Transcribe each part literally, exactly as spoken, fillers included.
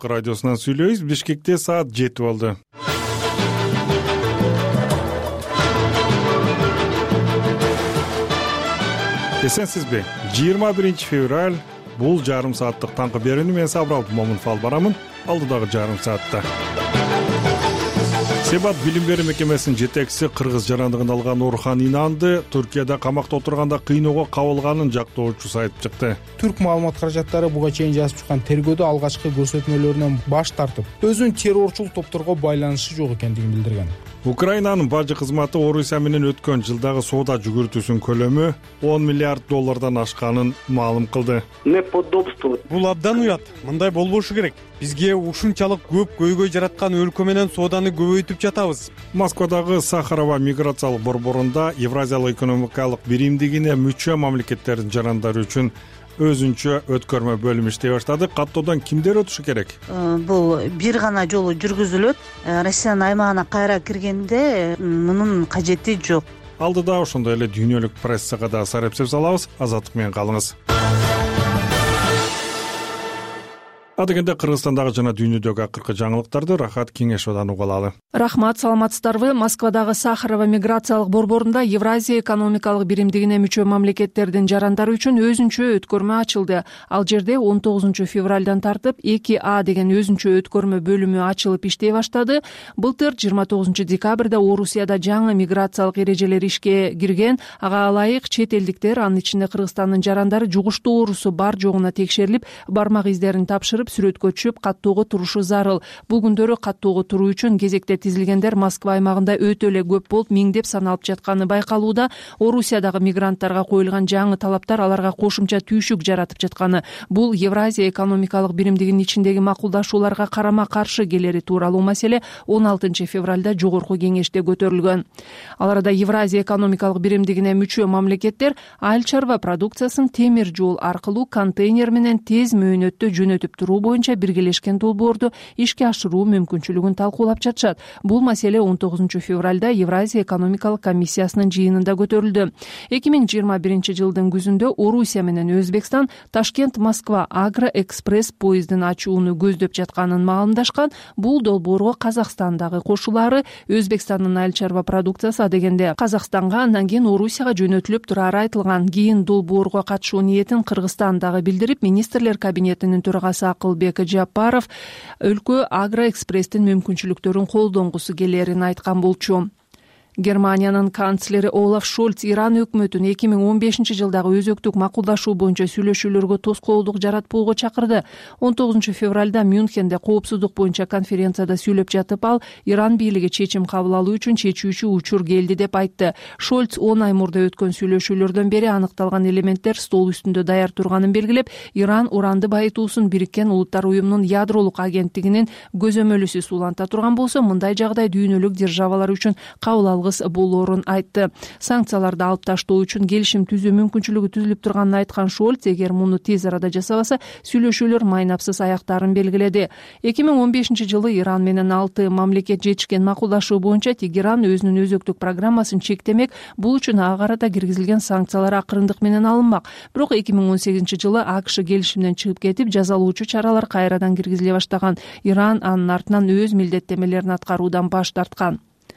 Азаттык радиосунан сүйлөйбүз. Бишкекте саат жети болду. Эсенсизби? жыйырма биринчи февраль бул жарым сааттык таңкы берүүнү мен Сабыр Момунов алып барамын. Алдыдагы жарым саатта Себат билим берүү мекемесинин жетекчиси кыргыз жарандыгын алган Орхан Инанды Түркияда камакта отурганда кыйноого кабылганын жактоочусу айтып чыкты. Түрк маалымат каражаттары буга чейин жазып чыккан тергөөдө алгачкы көрсөтмөлөрүнөн баш тартып, өзүнүн террорчул топторго байланышы жок экендигин билдирген. Украинанын бажы кызматы Орусия менен өткөн жылдагы соода жүгүртүүсүнүн көлөмү он миллиард доллардан ашканын маалым кылды. Неподобство. Бул абдан уят. Мындай болбошу керек. Бизге ушунчалык көп көйгөй жараткан өлкө менен сооданы көбөйтүп жатабыз. Москвадагы Сахарова миграциялык борборунда Евразиялык экономикалык биримдигине мүчө мамлекеттердин жарандары үчүн өзүнчө өткөрмө бөлүмү иштей баштады. Каттоодон кимдер өтүшү керек? Бул бир гана жолу жүргүзүлөт. Россиянын аймагына кайра киргенде мунун кажети жок. Алдыда ошондой эле дүйнөлүк прессага да сарапсыз салабыз. Азаттык менен калыңыз. Адегенде Кыргызстандагы жана дүйнөдөгү акыркы жаңылыктарды Рахат Кеңешовдон уга алалы. Рахмат, саламатсыздарбы? Москвадагы Сахарова миграциялык борборунда Евразия экономикалык биримдигине мүчө мамлекеттердин жарандары үчүн өзүнчө өткөрмө ачылды. Ал жерде он тогузунчу февралдан тартып эки А деген өзүнчө өткөрмө бөлүмү ачылып иштей баштады. Былтыр жыйырма тогузунчу декабрда Орусияда жаңы миграциялык эрежелер ишке кирген. Ага ылайык чет элдиктер, анын ичинде Кыргызстандын жарандары жугуштуу оорусу бар жогуна текшерилип, бармак издерин тапшырып сүрөткө түшүп каттоого турушу зарыл. Бул күндөрү каттоого туруу үчүн кезекте тизилгендер Москва аймагында өтө эле көп болуп, миңдеп саналып жатканы байкалууда. Орусиядагы мигранттарга коюлган жаңы талаптар аларга кошумча түйшүк жаратып жатканы. Бул Евразия экономикалык биримдигинин ичиндеги макулдашууларга карама-каршы келери тууралуу маселе он алтынчы февралда жогорку кеңеште көтөрүлгөн. Ал арада Евразия экономикалык биримдигине мүчө мамлекеттер айыл чарба продукциясын темир жол аркылуу контейнер менен тез мөөнөттө жөнөтүп туруу боюнча биргелешкен долбоорду ишке ашыруу мүмкүнчүлүгүн талкуулап жатышат. Бул маселе он тогузунчу февралда Евразия экономикалык комиссиясынын жыйынында көтөрүлдү. эки миң жыйырма биринчи жылдын күзүндө Орусия менен Өзбекстан Ташкент-Москва агроэкспресс поездин ачууну көздөп жатканын маалымдашкан. Бул долбоорго Казакстандагы кошулары Өзбекстандын айыл чарба продукциясы адегенде Казакстанга, андан кийин Орусияга жөнөтүлүп турары айтылган. Кийин долбоорго катышуу ниетин Кыргызстан дагы билдирип, министрлер кабинетинин төрагасы Акылбек Жапаров өлкө агроэкспресстин мүмкүнчүлүктөрүн колдонгусу келерин айткан болчу. Германиянын канцлери Олаф Шольц Иран өкмөтүн эки миң он бешинчи жылдагы өзөктүк макулдашуу боюнча сүйлөшүүлөргө тоскоолдук жаратпоого чакырды. он тогузунчу февралда Мюнхенде коопсуздук боюнча конференцияда сүйлөп жатып, ал Иран бийлиги чечим кабыл алуу үчүн чечүүчү учур келди деп айтты. Шольц он ай мурда өткөн сүйлөшүүлөрдөн бери аныкталган элементтер стол үстүндө даяр турганын белгилеп, Иран уранды байытуусун Бириккен Улуттар уюмунун ядролук агенттигинин көзөмөлүсү уланта турган болсо, мындай жагдай дүйнөлүк державалар үчүн кабыл алгыс болоорун айтты. Санкцияларды алып таштоо үчүн келишим түзүү мүмкүнчүлүгү түзүлүп турганын айткан Шольц, эгер муну тез арада жасабаса, сүйлөшүүлөр майнапсыз аяктарын белгиледи. эки миң он бешинчи жылы Иран менен алты мамлекет жетишкен макулдашуу боюнча Тегеран өзүнүн өзөктүк программасын чектемек. Бул үчүн ага карата киргизилген санкциялар акырындык менен алынмак. Бирок эки миң он сегизинчи жылы АКШ келишимден чыгып кетип, жазалуучу чаралар кайрадан киргизиле баштаган. Иран анын артынан өз милдеттемелерин аткаруудан баш тарткан.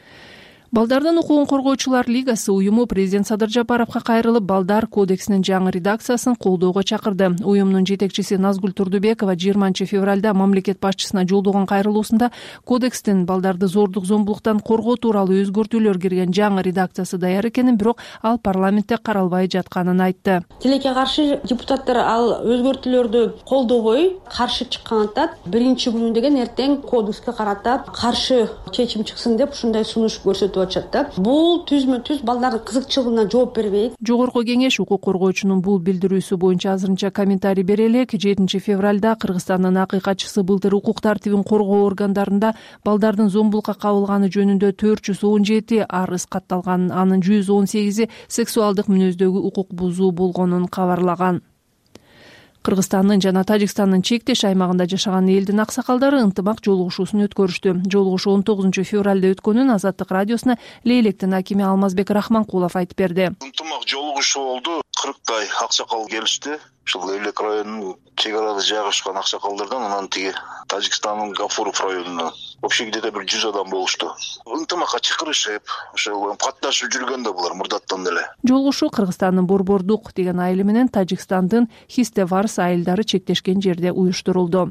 Балдардын укугун коргоочулар лигасы уюму президент Садыр Жапаровго кайрылып, Балдар кодексинин жаңы редакциясын колдоого чакырды. Уюмдун жетекчиси Назгүл Турдубекова жыйырманчы февралда мамлекет башчысына жолдогон кайрылуусунда кодекстин балдарды зордук зомбулуктан коргоо тууралуу өзгөртүүлөр кирген жаңы редакциясы даяр экенин, бирок ал парламентте каралбай жатканын айтты. Тилекке каршы депутаттар ал өзгөртүүлөрдү колдобой каршы чыккандыктан биринчи күнү деген эртең кодекске карата каршы чечим чыксын деп ушундай сунуш көрсөтүп атышат. Бул түзмө-түз балдардын кызыкчылыгына жооп бербейт. Жогорку кеңеш укук коргоочунун бул билдирүүсү боюнча азырынча комментарий бере элек. жетинчи февралда Кыргызстандын акыйкатчысы былтыр укук тартибин коргоо органдарында балдардын зомбулукка кабылганы жөнүндө төрт жүз он жети арыз катталган. Анын жүз он сегизи сексуалдык мүнөздөгү укук бузуу болгонун кабарлаган. Кыргызстандын жана Тажикстандын чектеш аймагында жашаган элдин аксакалдары ынтымак жолугушуусун өткөрүштү. Жолугушуу он тогузунчу февралда өткөнүн Азаттык радиосуна Лейлектин акими Алмазбек Рахманкулов айтып берди. Ынтымак жолугушуу болду. кырктай аксакал келишти. Ушул Элек районунун чек арада жайгашкан аксакалдардан, анан тиги Тажикстандын Гафуров районунан вообще где-то бир жүз адам болушту. Ынтымакка чакырышып, ошол катташып жүргөн да булар мурдаттан деле. Жолугушуу Кыргызстандын Борбордук деген айылы менен Тажикстандын Хистеварс айылдары чектешкен жерде уюштурулду.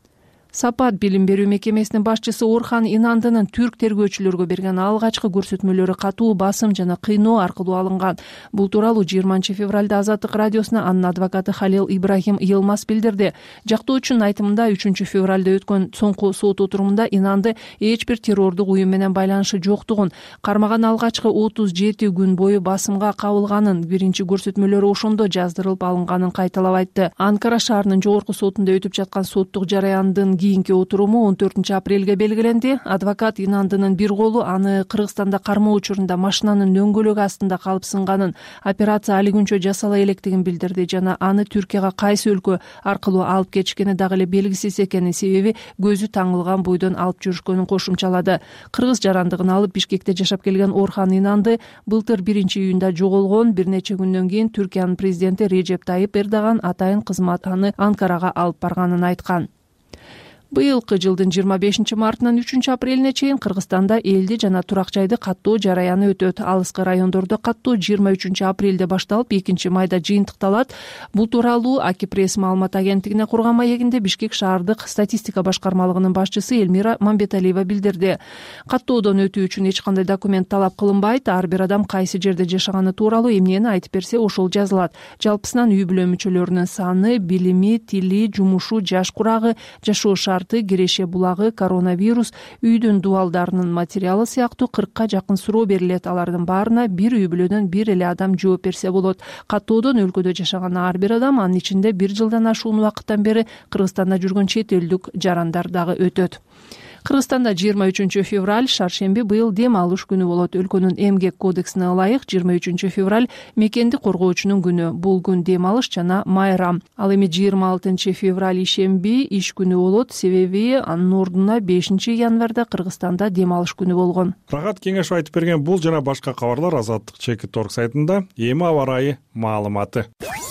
Сапат билим берүү мекемесинин башчысы Орхан Инандынын түрк тергөөчүлөргө берген алгачкы көрсөтмөлөрү катуу басым жана кыйноо аркылуу алынган. Бул тууралуу жыйырманчы февралда Азаттык радиосуна анын адвокаты Халил Ибрахим Йылмаз билдирди. Жактоочунун айтымында үчүнчү февралда өткөн соңку сот отурумунда Инанды эч бир террордук уюм менен байланышы жоктугун, кармаган алгачкы отуз жети күн бою басымга кабылганын, биринчи көрсөтмөлөрү ошондо жаздырылып алынганын кайталап айтты. Анкара шаарынын жогорку сотунда өтүп жаткан соттук жараяндын кийинки отуруму он төртүнчү апрелге белгиленди. Адвокат Инандынын бир колу аны Кыргызстанда кармоо учурунда машинанын дөңгөлөгү астында калып сынганын, операция али күнчө жасала электигин билдирди жана аны Түркияга кайсы өлкө аркылуу алып кетишкени дагы эле белгисиз экени, себеби көзү таңылган бойдон алып жүрүшкөнүн кошумчалады. Кыргыз жарандыгын алып Бишкекте жашап келген Орхан Инанды былтыр биринчи июнда жоголгон. Бир нече күндөн кийин Түркиянын президенти Режеп Тайып Эрдоган атайын кызмат аны Анкарага алып барганын айткан. Быйылкы жылдын жыйырма бешинчи мартынан үчүнчү апрелине чейин Кыргызстанда элди жана турак жайды каттоо жараяны өтөт. Алыскы райондордо каттоо жыйырма үчүнчү апрелде башталып, экинчи майда жыйынтыкталат. Бул тууралуу Аки пресс маалымат агенттигине курган маегинде Бишкек шаардык статистика башкармалыгынын башчысы Элмира Мамбеталиева билдирди. Каттоодон өтүү үчүн эч кандай документ талап кылынбайт. Ар бир адам кайсы жерде жашаганы тууралуу эмнени айтып берсе, ошол жазылат. Жалпысынан үй бүлө мүчөлөрүнүн саны, билими, тили, жумушу, жаш курагы, жашоо шарты, киреше булагы, коронавирус, үйдүн дубалдарынын материалы сыяктуу кыркка жакын суроо берилет. Алардын баарына бир үй бүлөдөн бир эле адам жооп берсе болот. Каттоодон өлкөдө жашаган ар бир адам, анын ичинде бир жылдан ашуун убакыттан бери Кыргызстанда жүргөн чет элдик жарандар дагы өтөт. Кыргызстанда жыйырма үчүнчү февраль шаршемби быйыл дем алыш күнү болот. Өлкөнүн эмгек кодексине ылайык жыйырма үчүнчү февраль мекенди коргоочунун күнү. Бул күн дем алыш жана майрам. Ал эми жыйырма алтынчы февраль ишемби иш күнү болот, себеби анын ордуна бешинчи январда Кыргызстанда дем алыш күнү болгон. Рахат Кеңешов айтып берген бул жана башка кабарлар Азаттык чекит торг сайтында. Эми аба ырайы маалыматы.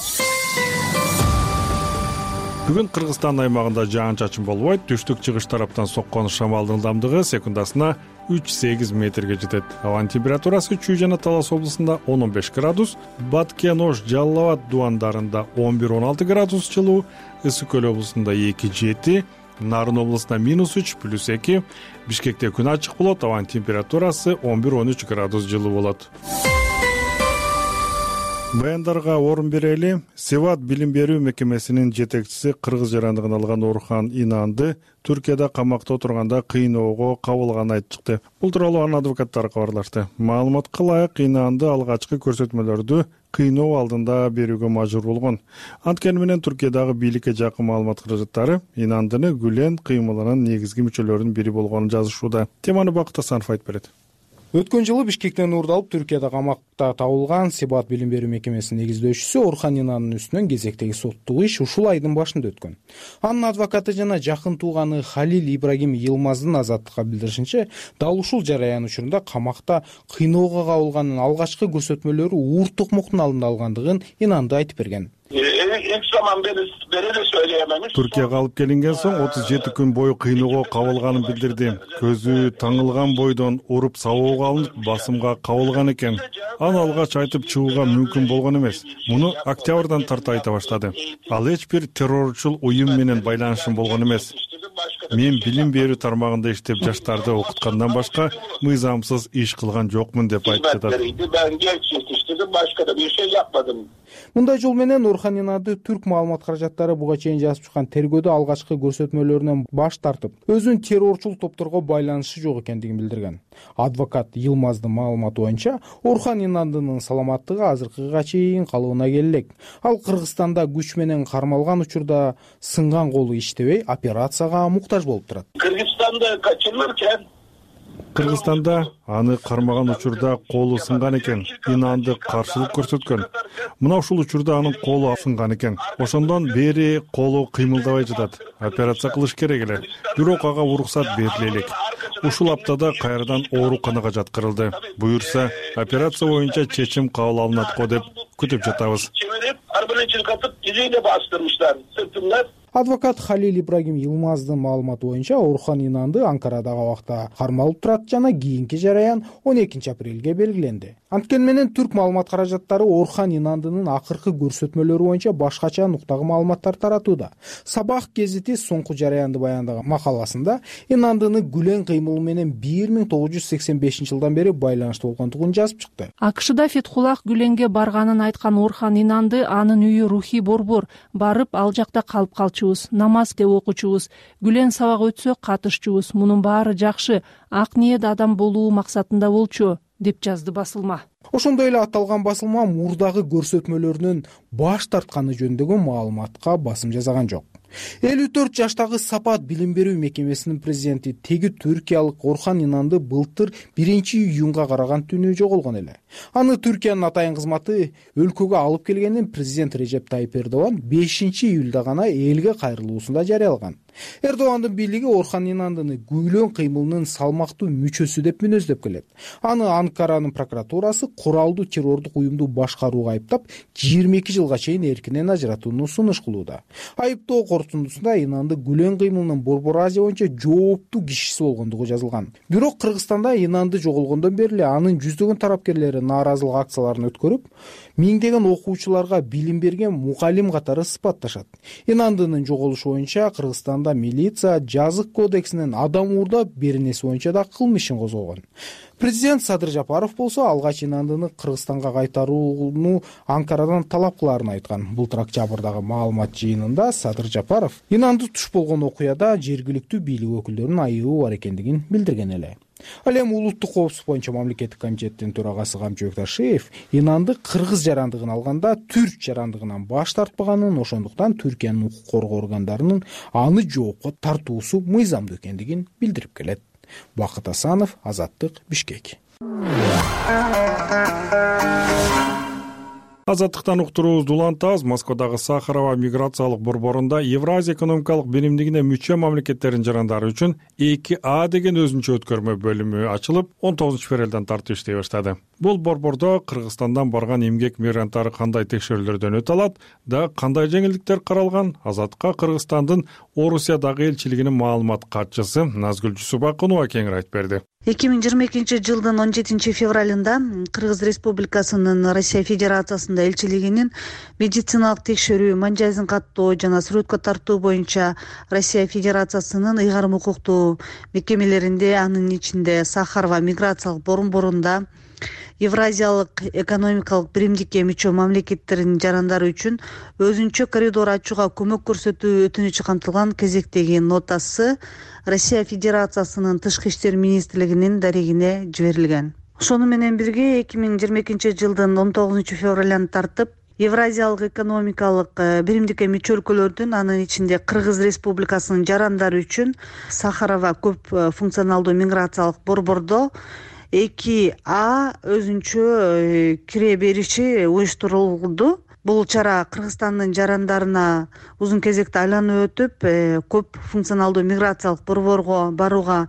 Бүгүн Кыргызстан аймагында жаан-чачын болбойт. Түштүк-чыгыш тараптан соккон шамалдын ылдамдыгы секундасына үч сегиз метрге жетет. Абанын температурасы Чүй жана Талас облусунда он он беш градус, Баткен, Ош, Жалал Абад дубандарында он бир он алты градус жылуу, Ысык Көл облусунда эки жети, Нарын облусунда минус үч плюс эки, Бишкекте күн ачык болот, абанын температурасы он бир он үч градус жылуу болот. Баяндарга орун берели. Севат билим берүү мекемесинин жетекчиси кыргыз жарандыгын алган Орхан Инанды Түркияда камакта отурганда кыйноого кабылганын айтып чыкты. Бул тууралуу анын адвокаттары кабарлашты. Маалыматка ылайык Инанды алгачкы көрсөтмөлөрдү кыйноо алдында берүүгө мажбур болгон. Анткени менен Түркиядагы бийликке жакын маалымат каражаттары Инандыны Гүлен кыймылынын негизги мүчөлөрүнүн бири болгонун жазышууда. Теманы Бакыт Асанов айтып берет. Өткөн жылы Бишкектен уурдалып Түркияда камакта табылган Себат билим берүү мекемесинин негиздөөчүсү Орхан Инандын үстүнөн кезектеги соттук иш ушул айдын башында өткөн. Анын адвокаты жана жакын тууганы Халил Ибрахим Йылмаздын Азаттыкка билдиришинче, дал ушул жараян учурунда камакта кыйноого кабылганын алгачкы көрсөтмөлөрү Уурт Токмоктун алдында алгандыгын Инанды айтып берген. Түркияга алып келинген соң отуз жети күн бою кыйноого кабылганын билдирди. Көзү таңылган бойдон уруп сабоого алынып, басымга кабылган экен. Аны алгач айтып чыгууга мүмкүн болгон эмес. Муну октябрдан тарта айта баштады. Ал эч бир террорчул уюм менен байланышым болгон эмес. Мен билим берүү тармагында иштеп жаштарды окуткандан башка мыйзамсыз иш кылган жокмун деп айтып жатат. Мындай жол менен Орхан Инанды түрк маалымат каражаттары буга чейин жазып чыккан тергөөдө алгачкы көрсөтмөлөрүнөн баш тартып, өзүнүн террорчул топторго байланышы жок экендигин билдирген. Адвокат Йылмаздын маалыматы боюнча, Орхан Инандынын саламаттыгы азыркыга чейин калыбына келек. Ал Кыргызстанда күч менен кармалган учурда сынган колу иштебей, операцияга муктаж болуп турат. Кыргызстанда качылырken Кыргызстанда аны кармаган учурда колу сынган экен, Инанды каршылык көрсөткөн. Мына ушул учурда анын колу сынган экен. Ошондон бери колу кыймылдабай жатат. Операция кылыш керек эле. Бирок ага уруксат бериле элек. Ушул аптада кайрадан ооруканага жаткырылды. Буюрса, операция боюнча чечим кабыл алынат го деп күтүп жатабыз. Адвокат Халил Ибрагим Йылмаздын маалыматы боюнча Орхон Инанды Анкарадагы абакта кармалып турат жана кийинки жараян он экинчи апрелге белгиленди. Анткени менен түрк маалымат каражаттары Орхон Инандынын акыркы көрсөтмөлөрү боюнча башкача нуктагы маалыматтар таратууда. Сабах гезити соңку жараянды баяндаган макаласында Инандыны Гүлен кыймылы менен бир миң тогуз жүз сексен бешинчи жылдан бери байланышта болгондугун жазып чыкты. АКШда Фетхуллах Гүленге барганын айткан Орхон Инанды анын үйү рухий борбор, барып ал жакта калып калчу, намаз деп окучубуз, Гүлен сабак өтсө катышчубуз, мунун баары жакшы, ак ниет адам болуу максатында болчу, деп жазды басылма. Ошондой эле аталган басылма мурдагы көрсөтмөлөрүнөн баш тартканы жөнүндөгү маалыматка басым жасаган жок. элүү төрт жаштагы Сапат билим берүү мекемесинин президенти теги түркиялык Орхон Инанды былтыр биринчи июнга караган түнү жоголгон эле. Аны Түркиянын атайын кызматы өлкөгө алып келгенин президент Режеп Тайип Эрдоган бешинчи июлда гана элге кайрылуусунда жарыялаган. Эрдогандын бийлиги Орхон Инандыны Гүлен кыймылынын салмактуу мүчөсү деп мүнөздөп келет. Аны Анкаранын прокуратурасы куралдуу террордук уюмду башкарууга айыптап, жыйырма эки жылга чейин эркинен ажыратууну сунуш кылууда. Айыптоо корутундусунда Инанды Гүлен кыймылынын Борбор Азия боюнча жооптуу кишиси болгондугу жазылган. Бирок Кыргызстанда Инанды жоголгондон бери эле анын жүздөгөн тарапкерлери нааразылык акцияларын өткөрүп, миңдеген окуучуларга билим берген мукалим катары сыпатташат. Инандынын жоголушу боюнча Кыргызстанда милиция жазык кодексинин адам уурдап беренеси боюнча да кылмыш ишин козгогон. Президент Садыр Жапаров болсо алгач Инандыны Кыргызстанга кайтарууну Анкарадан талап кылаарын айткан. Былтыр октябрдагы маалымат жыйынында Садыр Жапаров Инанды туш болгон окуяда жергиликтүү бийлик өкүлдөрүнүн айыбы бар экендигин билдирген эле. Ал эми улуттук коопсуздук боюнча мамлекеттик комитеттин төрагасы Камчыбек Ташиев Инанды кыргыз жарандыгын алганда түрк жарандыгынан баш тартпаганын, ошондуктан Түркиянын укук коргоо органдарынын аны жоопко тартуусу мыйзамдуу экендигин билдирип келет. Бакыт Асанов, Азаттык, Бишкек. Азаттыктан уктуруубузду улантабыз. Москвадагы Сахарова миграциялык борборунда Евразия экономикалык биримдигине мүчө мамлекеттердин жарандары үчүн эки А деген өзүнчө өткөрмө бөлүмү ачылып, он тогузунчу февралдан тартып иштей баштады. Бул борбордо Кыргызстандан барган эмгек мигранттары кандай текшерүүлөрдөн өтө алат, да кандай жеңилдиктер каралган? Азаттыкка Кыргызстандын Орусиядагы элчилигинин маалымат катчысы Назгүл Жусупакунова кеңири айтып берди. эки миң жыйырма экинчи жылдын он жетинчи февралында Кыргыз Республикасынын Россия Федерациясында элчилигинин медициналык текшерүү, манжайзын каттоо жана сүрөткө тартуу боюнча Россия Федерациясынын ыйгарым укуктуу мекемелеринде, анын ичинде Сахарова миграциялык борборунда Евразиялык экономикалык биримдикке мүчө мамлекеттердин жарандары үчүн өзүнчө коридор ачууга көмөк көрсөтүү өтүнүчү камтылган кезектеги нотасы Россия Федерациясынын Тышкы иштер министрлигинин дарегине жиберилген. Ошону менен бирге эки миң жыйырма экинчи жылдын он тогузунчу февралдан тартып Евразиялык экономикалык биримдикке мүчө өлкөлөрдүн, анын ичинде Кыргыз Республикасынын жарандары үчүн Сахарова көп функционалдуу миграциялык борбордо эки А өзүнчө кире бериши уюштурулду. Бул чара Кыргызстандын жарандарына узун кезекте айланып өтүп, көп функционалдуу миграциялык борборго барууга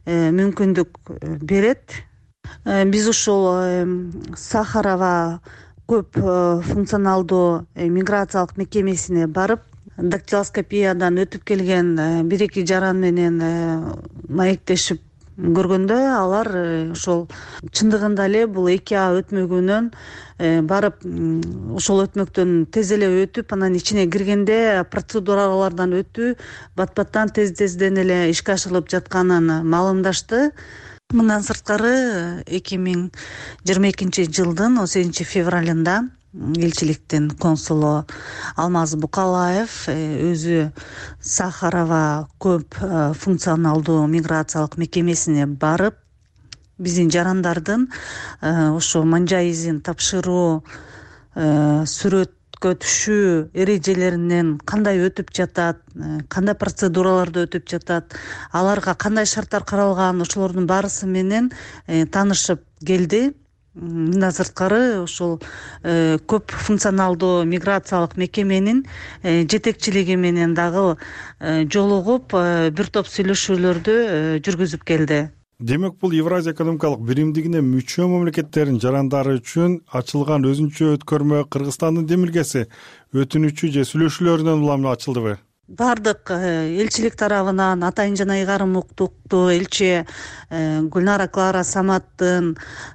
мүмкүндүк берет. Биз ушул Сахарова көп функционалдуу миграциялык мекемесине барып, дактилоскопиядан өтүп келген бир-эки жаран менен маектешип көргөндө, алар ошол чындыгында эле бул эки А өтмөгүнөн барып, ошол өтмөктөн тез эле өтүп, анан ичине киргенде процедуралардан өтүү бат-баттан тез-тезден эле ишке ашырылып жатканын маалымдашты. Мындан сырткары эки миң жыйырма экинчи жылдын он сегизинчи февралында элчиликтин консулу Алмаз Букалаев өзү Сахарова көп функционалдуу миграциялык мекемесине барып, биздин жарандардын ошо манжай изин тапшыруу, сүрөт экспортко түшүү эрежелеринен кандай өтүп жатат, кандай процедураларды өтүп жатат, аларга кандай шарттар каралган, ошолордун баарысы менен таанышып келди. Мындан сырткары ушул көп функционалдуу миграциялык мекеменин жетекчилиги менен дагы жолугуп бир топ сүйлөшүүлөрдү жүргүзүп келди. Демек, бул Евразия экономикалык биримдигине мүчө мамлекеттердин жарандары үчүн ачылган өзүнчө өткөрмө Кыргызстандын демилгеси өтүнүчү же сүйлөшүүлөрүнөн улам ачылдыбы? Бардык элчилик тарабынан Атайын жана ыйгарым укуктуу элчи Гүлнара Клара Саматтын,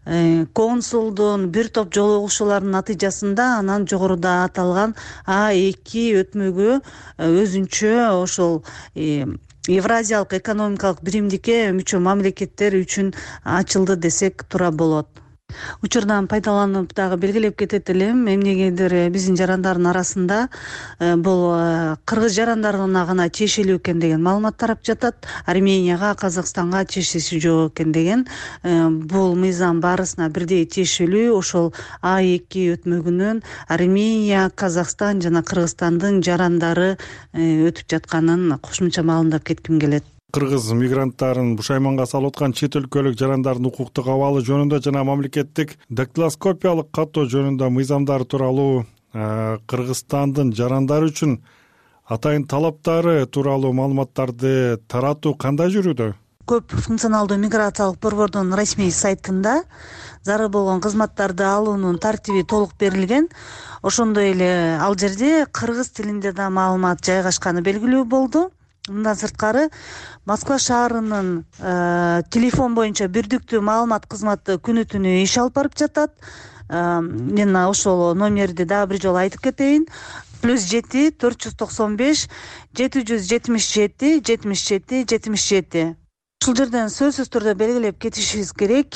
консулдун бир топ жолугушууларынын натыйжасында анан жогоруда аталган А эки өтмөгү өзүнчө ошол Евразиялык экономикалык биримдикке мүчө мамлекеттер үчүн ачылды десек туура болот. Учурдан пайдаланып дагы белгилеп кетет элем, эмнегедир биздин жарандардын арасында бул кыргыз жарандарына гана тиешелүү экен деген маалымат тарап жатат. Арменияга, Казакстанга тиешеси жок экен деген. Бул мыйзам баарысына бирдей тиешелүү. Ошол А эки өтмөгүнөн Армения, Казакстан жана Кыргызстандын жарандары өтүп жатканын кошумча маалымдап кетким келет. Кыргыз мигранттарын бушайманга салып аткан чет өлкөлүк жарандардын укуктук абалы жөнүндө жана мамлекеттик дактилоскопиялык каттоо жөнүндө мыйзамдар тууралуу Кыргызстандын жарандары үчүн атайын талаптары тууралуу маалыматтарды таратуу кандай жүрүүдө? Көп функционалдуу миграциялык борбордун расмий сайтында зарыл болгон кызматтарды алуунун тартиби толук берилген. Ошондой эле ал жерде кыргыз тилинде да маалымат жайгашканы белгилүү болду. Мындан сырткары Москва шаарынын телефон боюнча бирдиктүү маалымат кызматы күнү түнү иш алып барып жатат. Мен ошол номерди дагы бир жолу айтып кетейин. плюс жети төрт жүз токсон беш жети жүз жетимиш жети жетимиш жети жетимиш жети. Ушул жерден сөзсүз түрдө белгилеп кетишибиз керек.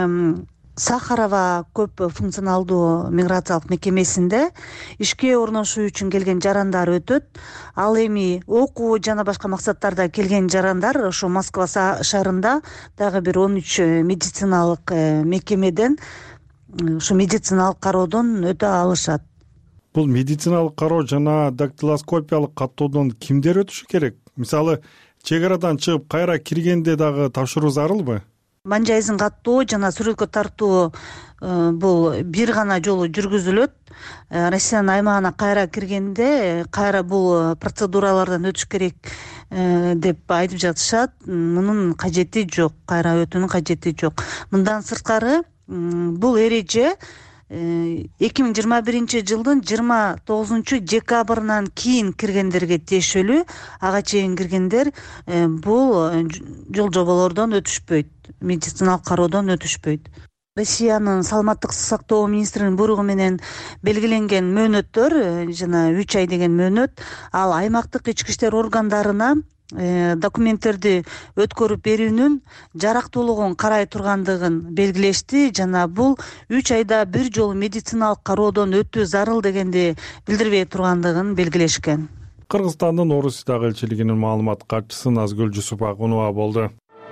Сахарова көп функционалдуу миграциялык мекемесинде ишке орношуу үчүн келген жарандар өтөт. Ал эми окуу жана башка максаттарда келген жарандар ошо Москва шаарында дагы бир он үч медициналык мекемеден ушу медициналык кароодон өтө алышат. Бул медициналык кароо жана дактилоскопиялык каттоодон кимдер өтүшү керек? Мисалы, чек арадан чыгып кайра киргенде дагы тапшыруу зарылбы? Манжа изин каттоо жана сүрөткө тартуу бул бир гана жолу жүргүзүлөт. Россиянын аймагына кайра киргенде кайра бул процедуралардан өтүш керек деп айтып жатышат. Мунун кажети жок, кайра өтүүнүн кажети жок. Мындан сырткары бул эреже эки миң жыйырма биринчи жылдын жыйырма тогузунчу декабрынан кийин киргендерге тиешелүү. Ага чейин киргендер бул жол жоболордон өтүшпөйт, медициналык кароодон өтүшпөйт. Россиянын саламаттык сактоо министринин буйругу менен белгиленген мөөнөттөр жана үч ай деген мөөнөт ал аймактык ички иштер органдарына документтерди өткөрүп берүүнүн жарактуулугун карай тургандыгын белгилешти жана бул үч айда бир жолу медициналык кароодон өтүү зарыл дегенди билдирбей тургандыгын белгилешкен. Кыргызстандын Орусиядагы элчилигинин маалымат катчысы Назгүл Жусупакунова болду.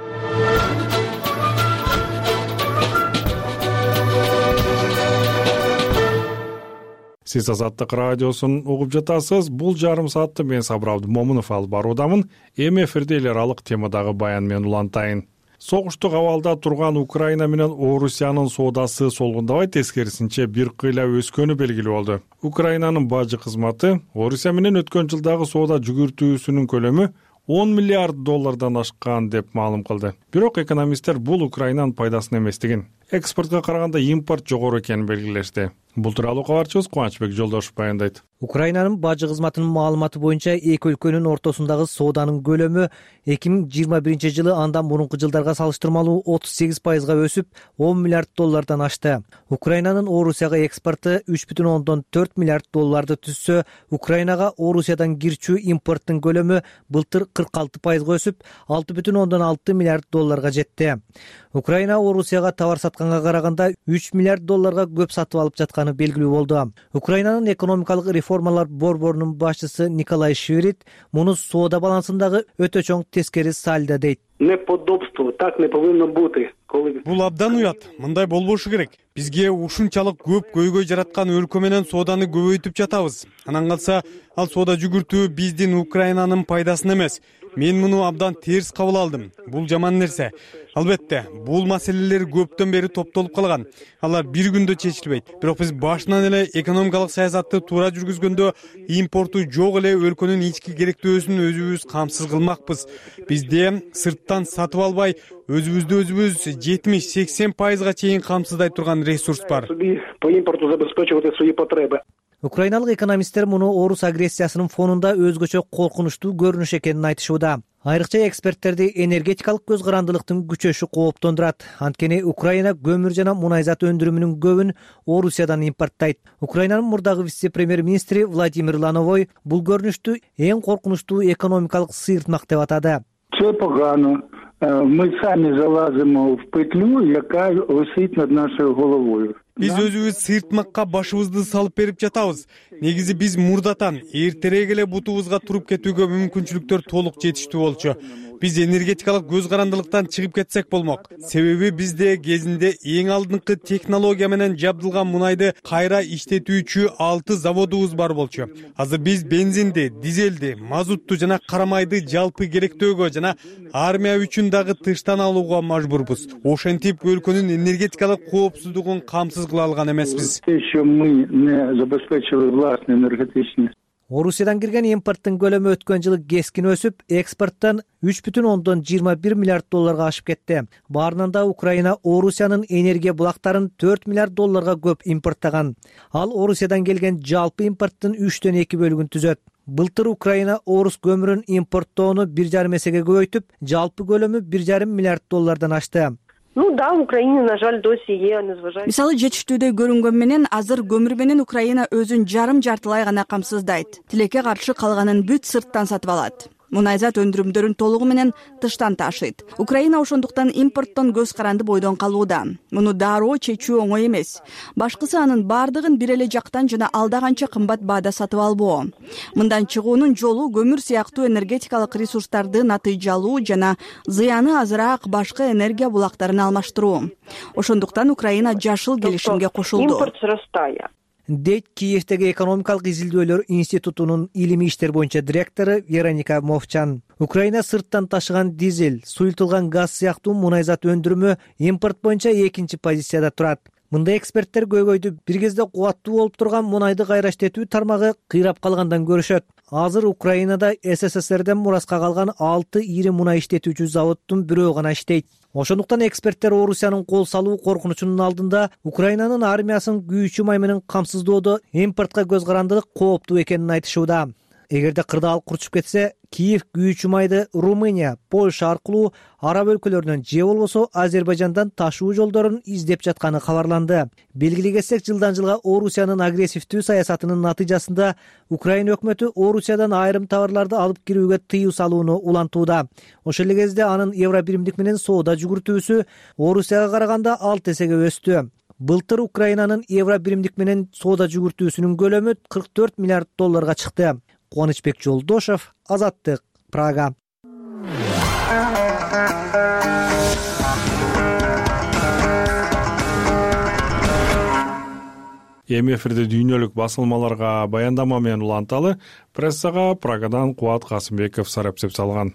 Сиз Азаттык радиосун угуп жатасыз. Бул жарым саатты мен Сабыр Абдымомунов алып баруудамын. Эми эфирде эл аралык темадагы баян менен улантайын. Согуштук абалда турган Украина менен Орусиянын соодасы солгундабай, тескерисинче бир кыйла өскөнү белгилүү болду. Украинанын бажы кызматы Орусия менен өткөн жылдагы соода жүгүртүүсүнүн көлөмү он миллиард доллардан ашкан деп маалым кылды. Бирок экономисттер бул Украинанын пайдасына эместигин, экспортко караганда импорт жогору экенин белгилешти. Бул тууралуу кабарчыбыз Кубанычбек Жолдошев баяндайт. Украинанын бажы кызматынын маалыматы боюнча эки өлкөнүн ортосундагы сооданын көлөмү эки миң жыйырма биринчи жылы андан мурунку жылдарга салыштырмалуу отуз сегиз пайызга өсүп, он миллиард доллардан ашты. Украинанын Орусияга экспорту үч бүтүн ондон төрт миллиард долларды түзсө, Украинага Орусиядан кирчүү импорттун көлөмү былтыр кырк алты пайызга өсүп, алты бүтүн ондон алты миллиард долларга жетти. Украина Орусияга товар сатканга караганда үч миллиард долларга көп сатып алып жатканы белгилүү болду. Украинанын экономикалык реформалар борборунун башчысы Николай Швирит муну соода балансындагы өтө чоң тескери сальдо дейт. неподобство. Так не повинно бути. Бул абдан уят, мындай болбошу керек. Бизге ушунчалык көп көйгөй жараткан өлкө менен сооданы көбөйтүп жатабыз. Анан калса, ал соода жүгүртүү биздин Украинанын пайдасына эмес. Мен муну абдан терс кабыл алдым. Бул жаман нерсе. Албетте, бул маселелер көптөн бери топтолуп калган. Алар бир күндө чечилбейт. Бирок биз башынан эле экономикалык саясатты туура жүргүзгөндө импорту жок эле өлкөнүн ички керектөөсүн өзүбүз камсыз кылмакпыз. Бизде сырттан сатып албай, өзүбүздү өзүбүз жетимиш сексен пайызга чейин камсыздай турган ресурс бар. По импорту забезпечивати свои потребы. Украиналык экономисттер муну орус агрессиясынын фонунда өзгөчө коркунучтуу көрүнүш экенин айтышууда. Айрыкча эксперттерди энергетикалык көз карандылыктын күчөшү кооптондурат. Анткени Украина көмүр жана мунайзат өндүрүмүнүн көбүн Орусиядан импорттайт. Украинанын мурдагы вице-премьер-министри Владимир Лановой бул көрүнүштү эң коркунучтуу экономикалык сыйыртмак деп атады. Це погано. Ми самі залазимо в петлю, яка висить над нашою головою. Биз өзүбүз сыйыртмакка башыбызды салып берип жатабыз. Негизи биз мурдатан эртерээк эле бутубузга туруп кетүүгө мүмкүнчүлүктөр толук жетиштүү болчу. Биз энергетикалык көз карандылыктан чыгып кетсек болмок. Себеби бизде кезинде эң алдыңкы технология менен жабдылган мунайды кайра иштетүүчү алты заводубуз бар болчу. Азыр биз бензинди, дизелди, мазутту жана карамайды жалпы керектөөгө жана армия үчүн дагы тыштан алууга мажбурбуз. Ошентип өлкөнүн энергетикалык коопсуздугун камсыз кыла алган эмеспиз. Те, що ми не забезпечили власні енергетичні. Орусиядан кирген импорттун көлөмү өткөн жылы кескин өсүп, экспорттон үч бүтүн ондон жыйырма бир миллиард долларга ашып кетти. Баарынан да Украина Орусиянын энергия булактарын төрт миллиард долларга көп импорттаган. Ал Орусиядан келген жалпы импорттун үчтөн эки бөлүгүн түзөт. Былтыр Украина орус көмүрүн импорттоону бир жарым эсеге көбөйтүп, жалпы көлөмү бир жарым миллиард доллардан ашты. Ну да, Украине, на жаль, досі є, незважаючи. Мисалы жетиштүүдө көрүнгөн менен азыр көмүр менен Украина өзүн жарым жартылай гана камсыздайт. Тилекке каршы калганын бүт сырттан сатып алат. Мунайзат өндүрүмдөрүн толугу менен тыштан ташыйт. Украина ошондуктан импорттон көз каранды бойдон калууда. Муну дароо чечүү оңой эмес. Башкысы анын бардыгын бир эле жактан жана алда канча кымбат баада сатып албоо. Мындан чыгуунун жолу көмүр сыяктуу энергетикалык ресурстарды натыйжалуу жана зыяны азыраак башка энергия булактарын алмаштыруу. Ошондуктан Украина жашыл келишимге кошулду. Импорт сырастая. Дейт Киевдеги экономикалык изилдөөлөр институтунун илимий иштер боюнча директору Вероника Мовчан. Украина сырттан ташыган дизель, суюлтулган газ сыяктуу мунайзат өндүрүмү импорт боюнча экинчи позицияда турат. Мындай эксперттер көйгөйдү бир кезде кубаттуу болуп турган мунайды кайра иштетүү тармагы кыйрап калгандан көрүшөт. Азыр Украинада СССРден мураска калган алты ири мунай иштетүүчү заводдун бирөө гана иштейт. Ошондуктан эксперттер Орусиянын кол салуу коркунучунун алдында Украинанын армиясын күйүүчү май менен камсыздоодо импортко көз карандылык кооптуу экенин айтышууда. Эгерде кырдаал курчуп кетсе, Киев күйүүчү майды Румыния, Польша аркылуу араб өлкөлөрүнөн же болбосо Азербайжандан ташуу жолдорун издеп жатканы кабарланды. Белгилей кетсек, жылдан жылга Орусиянын агрессивдүү саясатынын натыйжасында Украина өкмөтү Орусиядан айрым товарларды алып кирүүгө тыюу салууну улантууда. Ошол эле кезде анын евро биримдик менен соода жүгүртүүсү Орусияга караганда алты эсеге өстү. Былтыр Украинанын евро биримдик менен соода жүгүртүүсүнүн көлөмү кырк төрт миллиард долларга чыкты. Кубанычбек Жолдошев, Азаттык, Прага. Эми эфирде дүйнөлүк басылмаларга баяндама менен уланталы. Прессага Прагадан Кубат Касымбеков сарапсеп салган.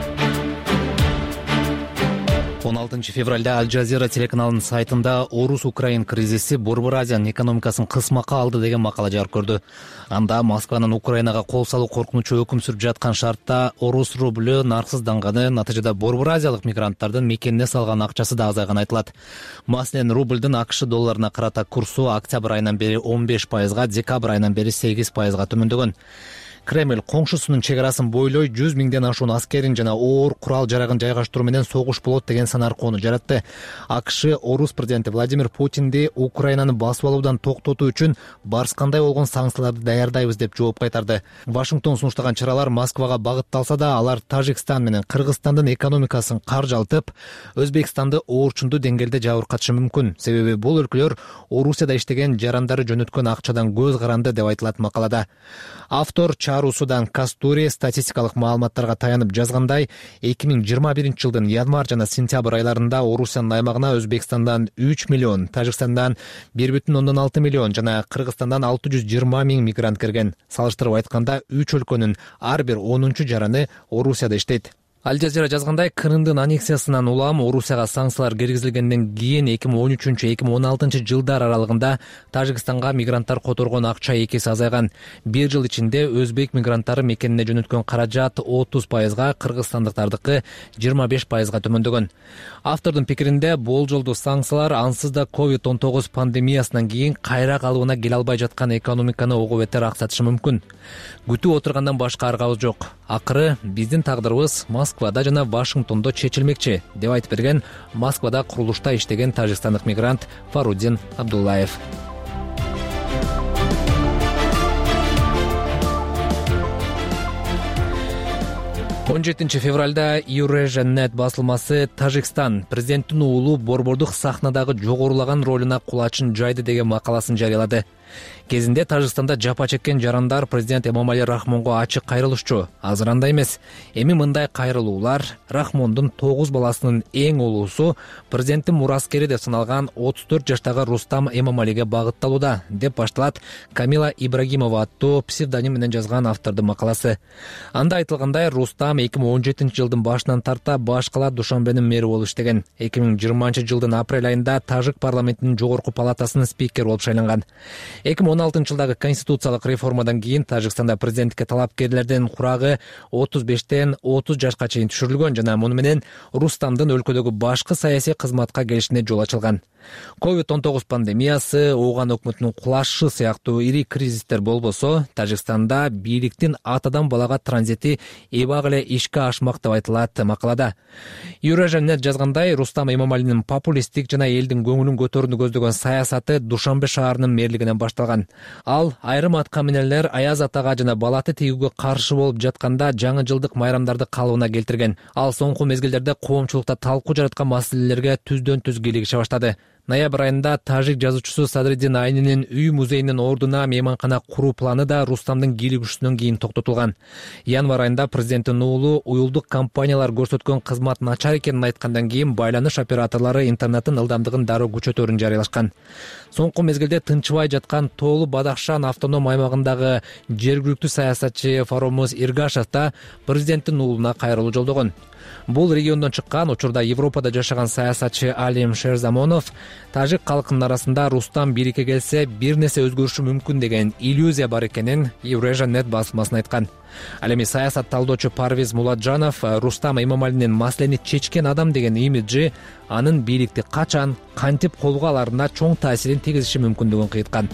он алтынчы февралда Аль Жазира телеканалынын сайтында Орус-Украин кризиси Борбор Азиянын экономикасын кысмакка алды деген макала жарык көрдү. Анда Москванын Украинага кол салуу коркунучу өкүм сүрүп жаткан шартта орус рублю нарксызданганы, натыйжада Борбор Азиялык мигранттардын мекенине салган акчасы да азайганы айтылат. Маселен, рублдун АКШ долларына карата курсу октябрь айынан бери он беш пайызга, декабрь айынан бери сегиз пайызга төмөндөгөн. Кремль коңшусунун чек арасын бойлой жүз миңден ашуун аскерин жана оор курал жарагын жайгаштыруу менен согуш болот деген санаркоону жаратты. АКШ орус президенти Владимир Путинди Украинаны басып алуудан токтотуу үчүн барскандай болгон санкцияларды даярдайбыз деп жооп кайтарды. Вашингтон сунуштаган чаралар Москвага багытталса да, алар Тажикстан менен Кыргызстандын экономикасын каржалтып, Өзбекстанды оорчундуу деңгээлде жабыркатышы мүмкүн. Себеби бул өлкөлөр Орусияда иштеген жарандары жөнөткөн акчадан көз каранды деп айтылат макалада. Автор Нарусудан Кастури статистикалык маалыматтарга таянып жазгандай, эки миң жыйырма биринчи жылдын январь жана сентябрь айларында Орусиянын аймагына Өзбекстандан үч миллион, Тажикстандан бир бүтүн ондон алты миллион жана Кыргызстандан алты жүз жыйырма миң мигрант кирген. Салыштырып айтканда, үч өлкөнүн ар бир онунчу жараны Орусияда иштейт. Аль Жазира жазгандай, Крымдын аннексиясынан улам Орусияга санкциялар киргизилгенден кийин эки миң он үчүнчү эки миң он алтынчы жылдар аралыгында Тажикстанга мигранттар которгон акча эки эсе азайган. Бир жыл ичинде өзбек мигранттары мекенине жөнөткөн каражат отуз пайызга, кыргызстандыктардыкы жыйырма беш пайызга төмөндөгөн. Автордун пикиринде, болжолдуу санкциялар ансыз да ковид он тогуз пандемиясынан кийин кайра калыбына келе албай жаткан экономиканы ого бетер аксатышы мүмкүн. Күтүп отургандан башка аргабыз жок. Акыры биздин тагдырыбыз Москвада жана Вашингтондо чечилмекчи, деп айтып берген Москвада курулушта иштеген тажикстандык мигрант Фаруддин Абдуллаев. он жетинчи февралда Eurasia Net басылмасы Тажикстан президенттин уулу борбордук сахнадагы жогорулаган ролуна кулачын жайды деген макаласын жарыялады. Кезинде Тажикстанда жапа чеккен жарандар президент Эмомали Рахмонго ачык кайрылышчу. Азыр андай эмес. Эми мындай кайрылуулар Рахмондун тогуз баласынын эң улуусу президенттин мураскери деп саналган отуз төрт жаштагы Рустам Эмомалиге багытталууда, деп башталат Камила Ибрагимова аттуу псевдоним менен жазган автордун макаласы. Анда айтылгандай, Рустам эки миң он жетинчи жылдын башынан тарта баш кала Душанбенин мэри болуп иштеген. эки миң жыйырманчы жылдын апрель айында Тажик парламентинин жогорку палатасынын спикери болуп шайланган. эки миң он алтынчы жылдагы конституциялык реформадан кийин Тажикстанда президенттикке талапкерлердин курагы отуз бештен отуз жашка чейин түшүрүлгөн жана муну менен Рустамдын өлкөдөгү башкы саясий кызматка келишине жол ачылган. ковид он тогуз пандемиясы, Ооган өкмөтүнүн кулашы сыяктуу ири кризистер болбосо, Тажикстанда бийликтин атадан балага транзити эбак эле ишке ашмак деп айтылат макалада. Eurasia Net жазгандай, Рустам Эмомалинин популисттик жана элдин көңүлүн көтөрүүнү көздөгөн саясаты Душанбе шаарынын мэрлигинен башталган. Ал айрым аткаминерлер Аяз атага жана балаты тигүүгө каршы болуп жатканда жаңы жылдык майрамдарды калыбына келтирген. Ал соңку мезгилдерде коомчулукта талкуу жараткан маселелерге түздөн түз кийлигише баштады. Ноябрь айында тажик жазуучусу Садриддин Айнинин үй музейинин ордуна мейманкана куруу планы да Рустамдын кийлигишүүнөн кийин токтотулган. Январь айында президенттин уулу уюлдук компаниялар көрсөткөн кызмат начар экенин айткандан кийин байланыш операторлору интернеттин ылдамдыгын дароо күчөтөөрүн жарыялашкан. Соңку мезгилде тынчыбай жаткан Тоолу Бадахшан автоном аймагындагы жергиликтүү саясатчы Фаромуз Иргашев да президенттин уулуна кайрылуу жолдогон. Бул региондон чыккан, учурда Европада жашаган саясатчы Алим Шерзамонов тажик калкынын арасында Рустам бийликке келсе бир нерсе өзгөрүшү мүмкүн деген иллюзия бар экенин Eurasia Net басылмасына айткан. Ал эми саясат талдоочу Парвиз Муладжанов Рустам Эмомалинин маселени чечкен адам деген имиджи анын бийликти качан, кантип колго аларына чоң таасирин тийгизиши мүмкүндүгүн кыйткан.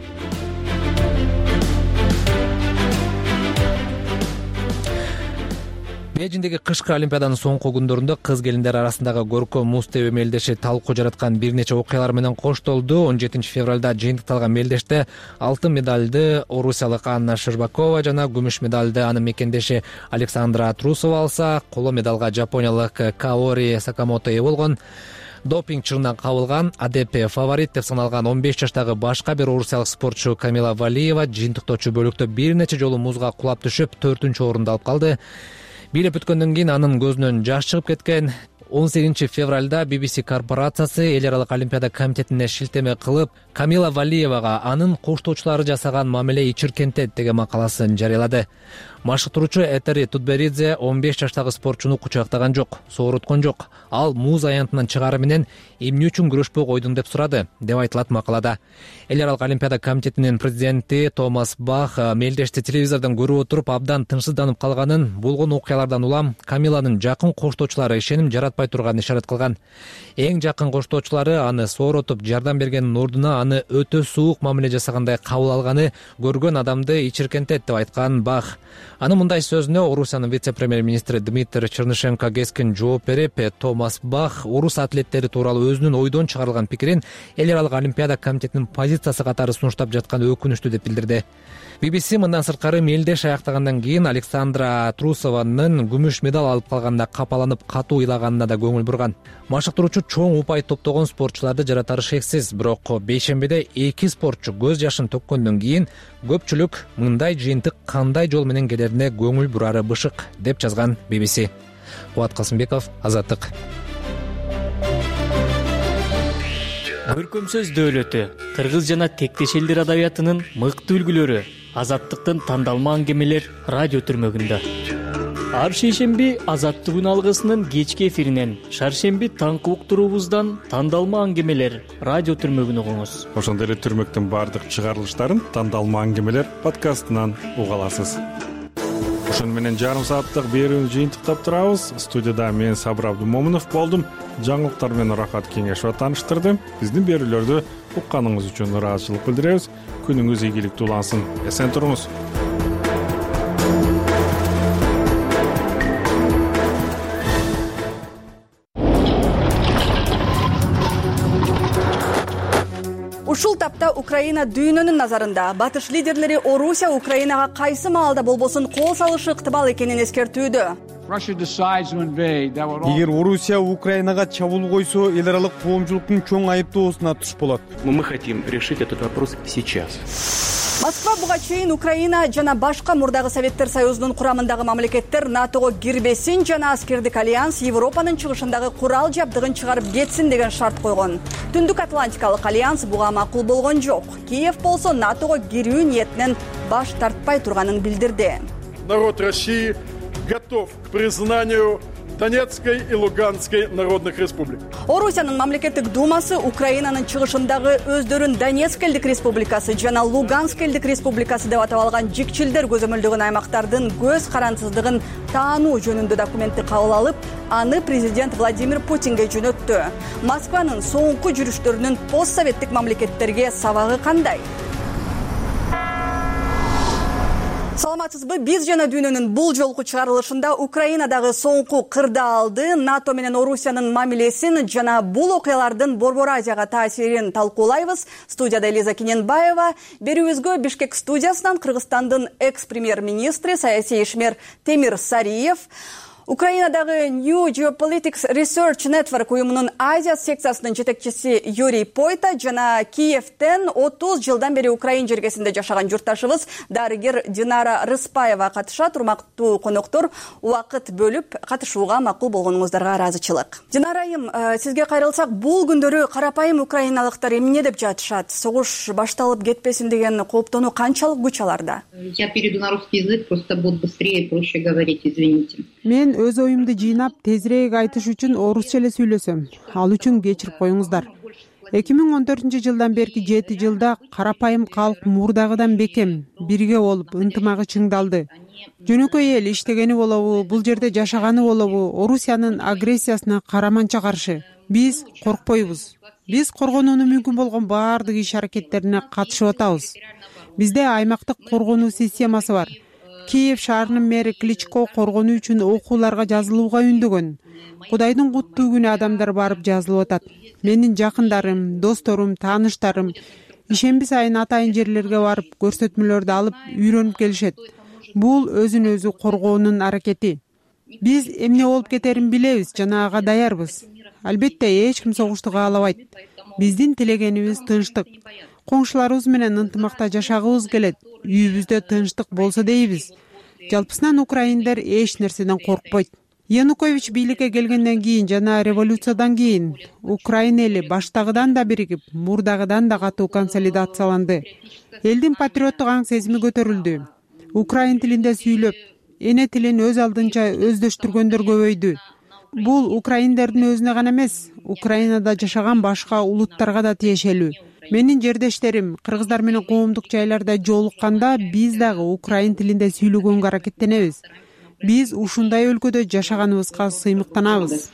Бейжиңдеги кышкы олимпиаданын соңку күндөрүндө кыз келиндер арасындагы көркөм муз тебүү мелдеши талкуу жараткан бир нече окуялар менен коштолду. он жетинчи февралда жыйынтыкталган мелдеште алтын медалды орусиялык Анна Шербакова жана күмүш медалды анын мекендеши Александра Трусова алса, коло медалга жапониялык Каори Сакамото ээ болгон. Допинг чырынан кабылган А Д П фаворит деп саналган он беш жаштагы башка бир орусиялык спортчу Камила Валиева жыйынтыктоочу бөлүктө бир нече жолу музга кулап түшүп төртүнчү орунду алып калды. Бийлеп өткөндөн кийин анын көзүнөн жаш чыгып кеткен. он сегизинчи февралда Би Би Си корпорациясы эл аралык олимпиада комитетине шилтеме кылып, Камила Валиевага анын коштоочулары жасаган мамиле ичиркентет деген макаласын жарыялады. Машыктыруучу Этери Тутберидзе он беш жаштагы спортчуну кучактаган жок, сооруткон жок. Ал муз аянтынан чыгары менен эмне үчүн күрөшпөй койдуң деп сурады, деп айтылат макалада. Эл аралык олимпиада комитетинин президенти Томас Бах мелдешти телевизордон көрүп отуруп абдан тынчсызданып калганын, болгон окуялардан улам Камиланын жакын коштоочулары ишеним жаратпай турганын ишарат кылган. Эң жакын коштоочулары аны сооротуп жардам бергенин ордуна аны өтө суук мамиле жасагандай кабыл алганы көргөн адамды ичиркентет деп айткан Бах. Анын мындай сөзүнө Орусиянын вице-премьер-министри Дмитрий Чернышенко кескин жооп берип, Томас Бах орус атлеттери тууралуу өзүнүн ойдон чыгарылган пикирин эл аралык олимпиада комитетинин позициясы катары сунуштап жатканы өкүнүчтүү деп билдирди. би би си мындан сырткары мелдеш аяктагандан кийин Александра Трусованын күмүш медаль алып калганда капаланып катуу ыйлаганына да көңүл бурган. Машыктыруучу чоң упай топтогон спортчуларды жаратары шексиз, бирок бейшембиде эки спортчу көз жашын төккөндөн кийин көпчүлүк мындай жыйынтык кандай жол менен келерине көңүл бурары бышык деп жазган би би си. Кубат Касымбеков, Азаттык. Көркөм сөз дөөлөтү, кыргыз жана тектеш элдер адабиятынын мыкты үлгүлөрү, Азаттыктын тандалма аңгемелер радио түрмөгүндө. Ар шейшемби Азаттык күн алгысынын кечки эфиринен, шаршемби таңкы уктуруубуздан тандалма аңгемелер радио түрмөгүн угуңуз. Ошондой эле түрмөктүн баардык чыгарылыштарын тандалма аңгемелер подкастынан уга аласыз. Ошону менен жарым сааттык берүүнү жыйынтыктап турабыз. Студияда мен Сабыр Абдумомунов болдум. Жаңылыктар менен Рахат Кеңешова тааныштырды. Биздин берүүлөрдү укканыңыз үчүн ыраазычылык билдиребиз. Күнүңүз ийгиликтүү улансын. Эсен туруңуз. Ушул тапта Украина дүйнөнүн назарында. Батыш лидерлери Орусия Украинага кайсы маалда болбосун кол салышы ыктымал экенин эскертүүдө. Эгер Орусия Украинага чабуул койсо, эл аралык коомчулуктун чоң айыптоосуна туш болот. Мы хотим решить этот вопрос сейчас. Москва буга чейин Украина жана башка мурдагы Советтер Союзунун курамындагы мамлекеттер НАТОго кирбесин жана аскердик альянс Европанын чыгышындагы курал жабдыгын чыгарып кетсин деген шарт койгон. Түндүк Атлантикалык альянс буга макул болгон жок. Киев болсо НАТОго кирүү ниетинен баш тартпай турганын билдирди. Народ России готов к признанию Донецкой и Луганской народных республик. Орусиянын мамлекеттик думасы Украинанын чыгышындагы өздөрүн Донецк элдик республикасы жана Луганск элдик республикасы деп атап алган жикчилдер көзөмөлдөгөн аймактардын көз карансыздыгын таануу жөнүндө документти кабыл алып, аны президент Владимир Путинге жөнөттү. Москванын соңку жүрүштөрүнүн постсоветтик мамлекеттерге сабагы кандай? Саламатсызбы, биз жана дүйнөнүн бул жолку чыгарылышында Украинадагы соңку кырдаалды, НАТО менен Орусиянын мамилесин жана бул окуялардын Борбор Азияга таасирин талкуулайбыз. Студияда Элиза Кененбаева, берүүбүзгө Бишкек студиясынан Кыргызстандын экс-премьер-министри, саясий ишмер Темир Сариев, Украинадагы New Geopolitics Research Network уюмунун Азия секциясынын жетекчиси Юрий Пойта жана Киевтен отуз жылдан бери Украин жергесинде жашаган журтташыбыз дарыгер Динара Рыспаева катышат. Урматтуу коноктор, убакыт бөлүп катышууга макул болгонуңуздарга ыраазычылык. Динара айым, сизге кайрылсак, бул күндөрү карапайым украиналыктар эмне деп жатышат? Согуш башталып кетпесин деген кооптонуу канчалык күч аларда? Я перейду на русский язык, просто будет быстрее и проще говорить, извините. Мен өз оюмду жыйнап тезирээк айтыш үчүн орусча эле сүйлөсөм. Ал үчүн кечирип коюңуздар. эки миң он төртүнчү жылдан берки жети жылда карапайым калк мурдагыдан бекем, бирге болуп, ынтымагы чыңдалды. Жөнөкөй эл иштегени болобу, бул жерде жашаганы болобу, Орусиянын агрессиясына караманча каршы. Биз коркпойбуз. Биз коргонууну мүмкүн болгон баардык иш-аракеттерине катышып атабыз. Бизде аймактык коргонуу системасы бар. Киев шаарынын мэри Кличко коргонуу үчүн окууларга жазылууга үндөгөн. Кудайдын куттуу күнү адамдар барып жазылып атат. Менин жакындарым, досторум, тааныштарым ишемби сайын атайын жерлерге барып көрсөтмөлөрдү алып үйрөнүп келишет. Бул өзүн өзү коргоонун аракети. Биз эмне болуп кетерин билебиз жана ага даярбыз. Албетте эч ким согушту каалабайт. Биздин тилегенибиз тынчтык. Коңшуларыбыз менен ынтымакта жашагыбыз келет. Үйүбүздө тынчтык болсо дейбиз. Жалпысынан украиндер эч нерседен коркпойт. Янукович бийликке келгенден кийин жана революциядан кийин Украина эли баштагыдан да биригип, мурдагыдан да катуу консолидацияланды. Элдин патриоттук аң сезими көтөрүлдү. Украин тилинде сүйлөп, эне тилин өз алдынча өздөштүргөндөр көбөйдү. Бул украиндердин өзүнө гана эмес, Украинада жашаган башка улуттарга да тиешелүү. Менин жердештерим кыргыздар менен коомдук жайларда жолукканда биз дагы украин тилинде сүйлөгөнгө аракеттенебиз. Биз ушундай өлкөдө жашаганыбызга сыймыктанабыз.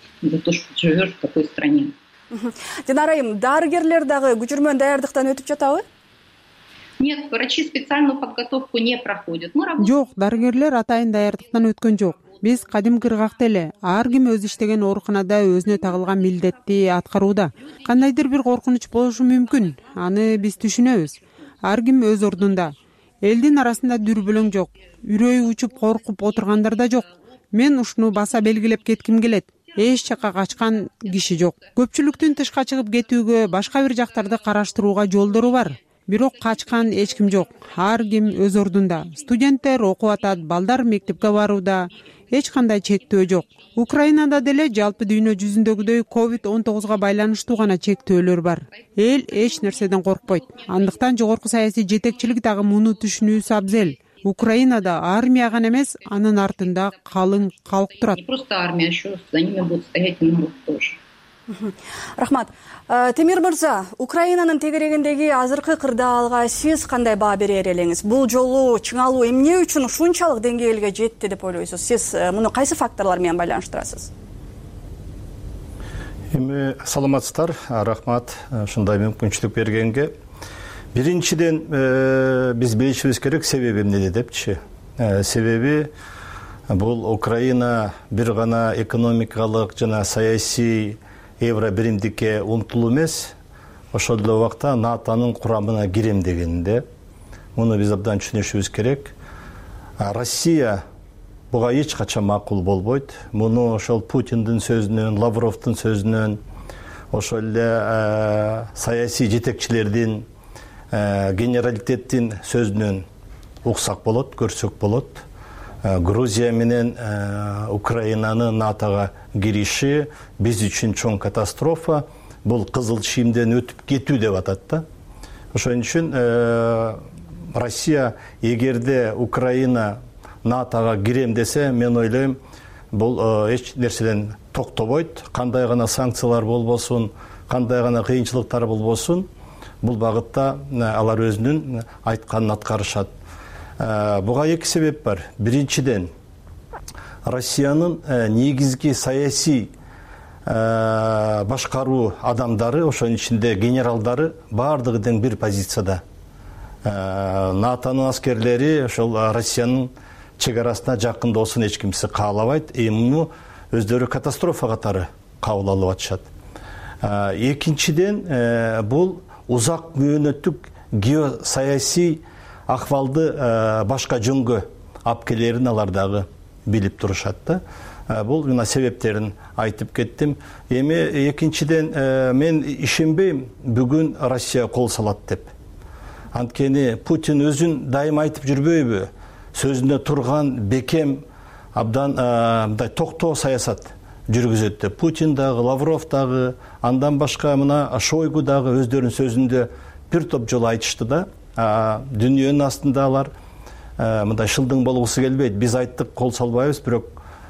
Динара айым, дарыгерлер дагы көчүрмөн даярдыктан өтүп жатабы? Нет, врачи специальную подготовку не проходят. Жок, дарыгерлер атайын даярдыктан өткөн жок. Биз кадимки ыргакта эле ар ким өз иштеген ооруканада өзүнө тагылган милдетти аткарууда. Кандайдыр бир коркунуч болушу мүмкүн, аны биз түшүнөбүз. Ар ким өз ордунда. элдин арасында дүрбөлөң жок, үрөйү учуп коркуп отургандар да жок. Мен ушуну баса белгилеп кетким келет. Эч жакка качкан киши жок. Көпчүлүктүн тышка чыгып кетүүгө, башка бир жактарды караштырууга жолдору бар. Бирок качкан эч ким жок. Ар ким өз ордунда. Студенттер окуп атат, балдар мектепке барууда. Эч кандай чектөө жок. Украинада деле жалпы дүйнө жүзүндөгүдөй ковид он тогузга байланыштуу гана чектөөлөр бар. Эл эч нерседен коркпойт. Андыктан жогорку саясий жетекчилик дагы муну түшүнүүсү абзел. Украинада армия гана эмес, анын артында калың калк турат. Не просто армия, еще за ними будет стоять народ тоже. Рахмат. Темир мырза, Украинанын тегерегиндеги азыркы кырдаалга сиз кандай баа берер элеңиз? Бул жолу чыңалуу эмне үчүн ушунчалык деңгээлге жетти деп ойлойсуз? Сиз муну кайсы факторлор менен байланыштырасыз? Эми саламатсыздар, рахмат ушундай мүмкүнчүлүк бергенге. Биринчиден биз билишибиз керек себеби эмнеде депчи. Себеби бул Украина бир гана экономикалык жана саясий евро биримдикке умтулуу эмес, ошол эле убакта натонун курамына кирем дегенде. Муну биз абдан түшүнүшүбүз керек. Россия буга эч качан макул болбойт. Муну ошол Путиндин сөзүнөн, Лавровдун сөзүнөн, ошол эле саясий жетекчилердин, генералитеттин сөзүнөн уксак болот, көрсөк болот. Грузия менен Украинанын натога кириши биз үчүн чоң катастрофа. Бул кызыл чийимден өтүп кетүү деп атат да. Ошон үчүн Россия эгерде Украина натога кирем десе, мен ойлойм, бул эч нерседен токтобойт. Кандай гана санкциялар болбосун, кандай гана кыйынчылыктар болбосун, бул багытта алар өзүнүн айтканын аткарышат. Буга эки себеп бар. Биринчиден, Россиянын негизги саясий башкаруу адамдары, ошонун ичинде генералдары баардыгы тең бир позицияда. натонун аскерлери ошол Россиянын чек арасына жакындоосун эч кимсе каалабайт. Эми өздөрү катастрофа катары кабыл алып атышат. Экинчиден, бул узак мөөнөттүк геосаясий акыбалды башка жөнгө алып келерин алар дагы билип турушат да. Бул мына себептерин айтып кеттим. Эми экинчиден, мен ишенбейм бүгүн Россия кол салат деп. Анткени Путин өзүн дайым айтып жүрбөйбү? Сөзүндө турган бекем абдан мындай токтоо саясат жүргүзөт деп. Путин дагы, Лавров дагы, андан башка мына Шойгу дагы өздөрүнүн сөзүндө бир топ жолу айтышты да. Дүйнөнүн астында алар мындай шылдың болгусу келбейт. Биз айттык, кол салбайбыз, бирок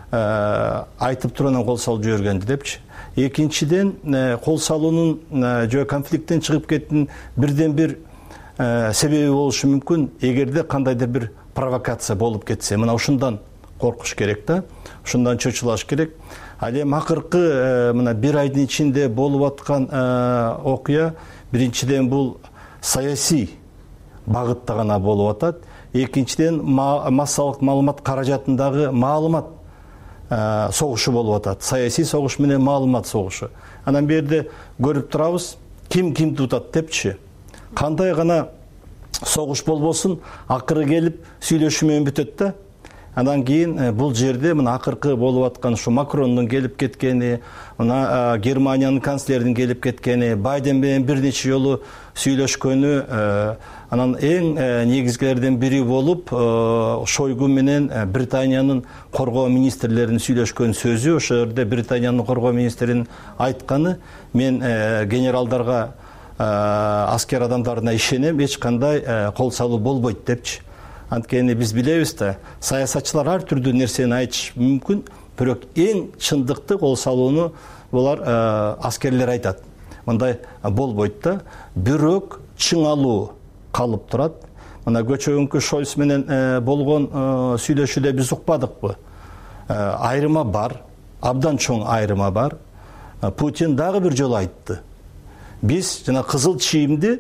айтып туруп кол салып жибергенди депчи. Экинчиден, кол салуунун жөө конфликттен чыгып кеттин бирден бир себеби болушу мүмкүн, эгерде кандайдыр бир провокация болуп кетсе. Мына ушундан коркуш керек да, ушундан чочулаш керек. Ал эми акыркы мына бир айдын ичинде болуп аткан окуя, биринчиден бул саясий багытта гана болуп атат. Экинчиден, массалык маалымат каражатындагы маалымат согушу болуп атат. Саясий согуш менен маалымат согушу. Анан берде көрүп турабыз, ким кимди утат депчи. Кандай гана согуш болбосун, акыры келип сүйлөшүү менен бүтөт да. Андан кийин бул жерде мына акыркы болуп аткан ушу Макрондун келип кеткени, мына Германиянын канцлеринин келип кеткени, Байден менен бир нече жолу сүйлөшкөнү, анан эң негизгилерден бири болуп Шойгу менен Британиянын коргоо министрлеринин сүйлөшкөн сөзү, ошол жерде Британиянын коргоо министринин айтканы, мен генералдарга, аскер адамдарына ишенем, эч кандай кол салуу болбойт депчи. Анткени биз билебиз да, саясатчылар ар түрдүү нерсени айтышы мүмкүн, бирок эң чындыкты кол салууну булар аскерлер айтат. Мындай болбойт да, бирок чыңалуу калып турат. Мына көчөгүнкү Шольц менен болгон сүйлөшүүдө биз укпадыкпы? Айрыма бар, абдан чоң айрыма бар. Путин дагы бир жолу айтты. Биз жана кызыл чийимди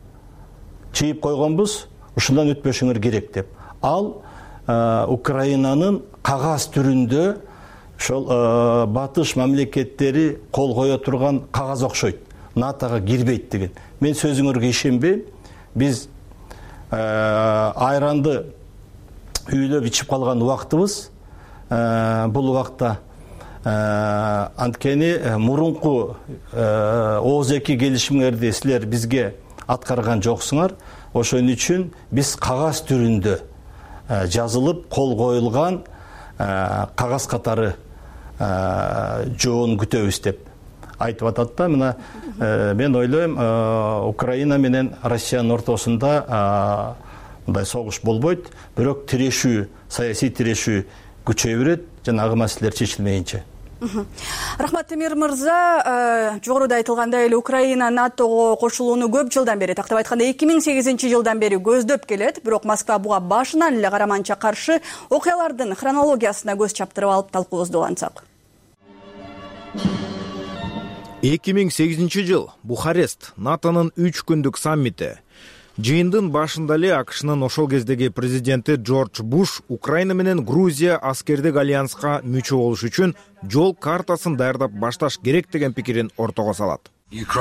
чийип койгонбуз, ушундан өтпөшүңөр керек деп. Ал Украинанын кагаз түрүндө ошол батыш мамлекеттери кол кое турган кагаз окшойт. натога кирбейт деген. Мен сөзүңөргө ишенбейм. Биз айранды үйлөп ичип калган убактыбыз. Бул убакта анткени мурунку ооз эки келишимдерди силер бизге аткарган жоксуңар. Ошон үчүн биз кагаз түрүндө жазылып кол коюлган кагаз катары жоон күтөбүз деп айтып атат да. Мына мен ойлойм, Украина менен Россиянын ортосунда мындай согуш болбойт, бирок тирешүү, саясий тирешүү күчөй берет, жанагы маселелер чечилмейинче. Рахмат, Темир мырза. Жогоруда айтылгандай эле Украина НАТОго кошулууну көп жылдан бери, тактап айтканда эки миң сегизинчи жылдан бери көздөп келет, бирок Москва буга башынан эле караманча каршы. Окуялардын хронологиясына көз чаптырып алып талкуубузду улантсак. эки миң сегизинчи жыл Бухарест, НАТОнун үч күндүк саммити. Жыйындын башында эле АКШнын ошол кездеги президенти Джордж Буш Украина менен Грузия аскердик альянска мүчө болуш үчүн жол картасын даярдап башташ керек деген пикирин ортого салат.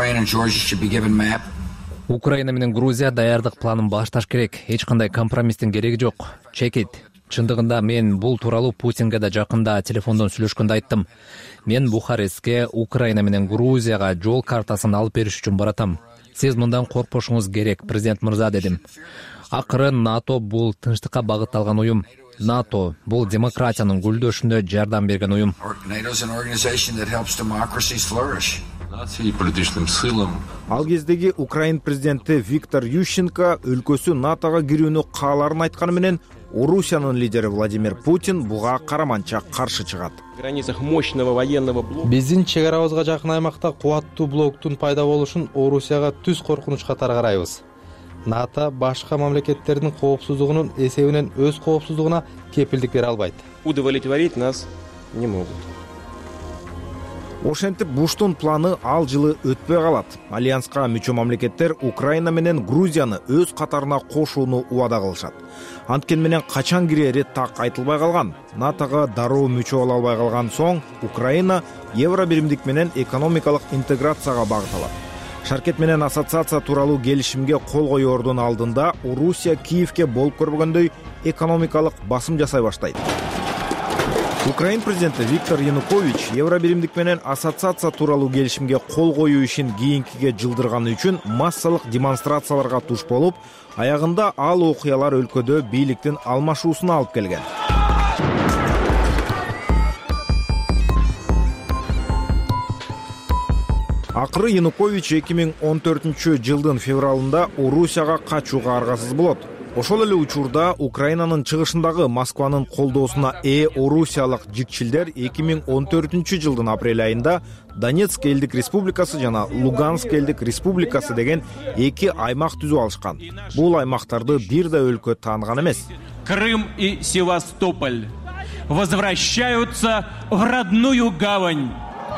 Украина менен Грузия даярдык планын башташ керек. Эч кандай компромисстин кереги жок. Чекит. Чындыгында мен бул тууралуу Путинге да жакында телефондон сүйлөшкөндө айттым. Мен Бухарестке Украина менен Грузияга жол картасын алып бериш үчүн баратам. Сиз мындан коркпошуңуз керек, президент мырза, дедим. Акыры НАТО бул тынчтыкка багытталган уюм. НАТО бул демократиянын гүлдөшүнө жардам берген уюм. Ал кездеги Украин президенти Виктор Ющенко өлкөсү НАТОго кирүүнү кааларын айтканы менен Орусиянын лидери Владимир Путин буга караманча каршы чыгат. Биздин чегарабызга жакын аймакта кубаттуу блоктун пайда болушун Орусияга түз коркунуч катары карайбыз. НАТО башка мамлекеттердин коопсуздугунун эсебинен өз коопсуздугуна кепилдик бере албайт. Удовлетворить нас не могут. Ошентип Буштун планы ал жылы өтпөй калат. Альянска мүчө мамлекеттер Украина менен Грузияны өз катарына кошууну убада кылышат. Анткени менен качан кирери так айтылбай калган. НАТОго дароо мүчө боло албай калган соң Украина евро биримдик менен экономикалык интеграцияга багыт алат. Шаркет менен ассоциация тууралуу келишимге кол коёордун алдында Орусия Киевке болуп көрбөгөндөй экономикалык басым жасай баштайт. Украин президенти Виктор Янукович евро биримдик менен ассоциация тууралуу келишимге кол коюу ишин кийинкиге жылдырганы үчүн массалык демонстрацияларга туш болуп, аягында ал окуялар өлкөдө бийликтин алмашуусуна алып келген. Акыры Янукович эки миң он төртүнчү жылдын февралында Орусияга качууга аргасыз болот. Ошол эле учурда Украинанын чыгышындагы Москванын колдоосуна ээ орусиялык жикчилдер эки миң он төртүнчү жылдын апрель айында Донецк элдик республикасы жана Луганск элдик республикасы деген эки аймак түзүп алышкан. Бул аймактарды бир да өлкө тааныган эмес. Крым и Севастополь возвращаются в родную гавань.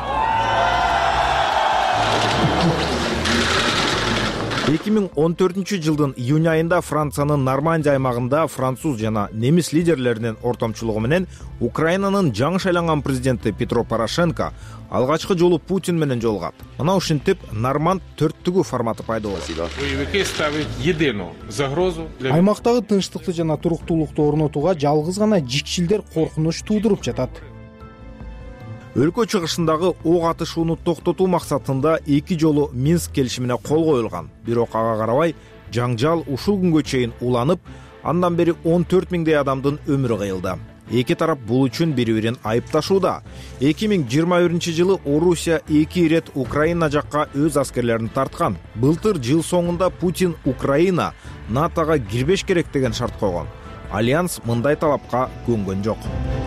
эки миң он төртүнчү жылдын июнь айында Франциянын Нормандия аймагында француз жана немис лидерлеринин ортомчулугу менен Украинанын жаңы шайланган президенти Петро Порошенко алгачкы жолу Путин менен жолугат. Мына ушинтип Норманд төрттүгү форматы пайда болот. Аймактагы тынчтыкты жана туруктуулукту орнотууга жалгыз гана жикчилдер коркунуч туудуруп жатат. Өлкө чыгышындагы ок атышууну токтотуу максатында эки жолу Минск келишимине кол коюлган. Бирок ага карабай жаңжал ушул күнгө чейин уланып, андан бери он төрт миңдей адамдын өмүрү кыйылды. Эки тарап бул үчүн бири-бирин айыпташууда. эки миң жыйырма биринчи жылы Орусия эки ирет Украина жакка өз аскерлерин тарткан. Былтыр жыл соңунда Путин Украина НАТОго кирбеш керек деген шарт койгон. Альянс мындай талапка көнгөн жок.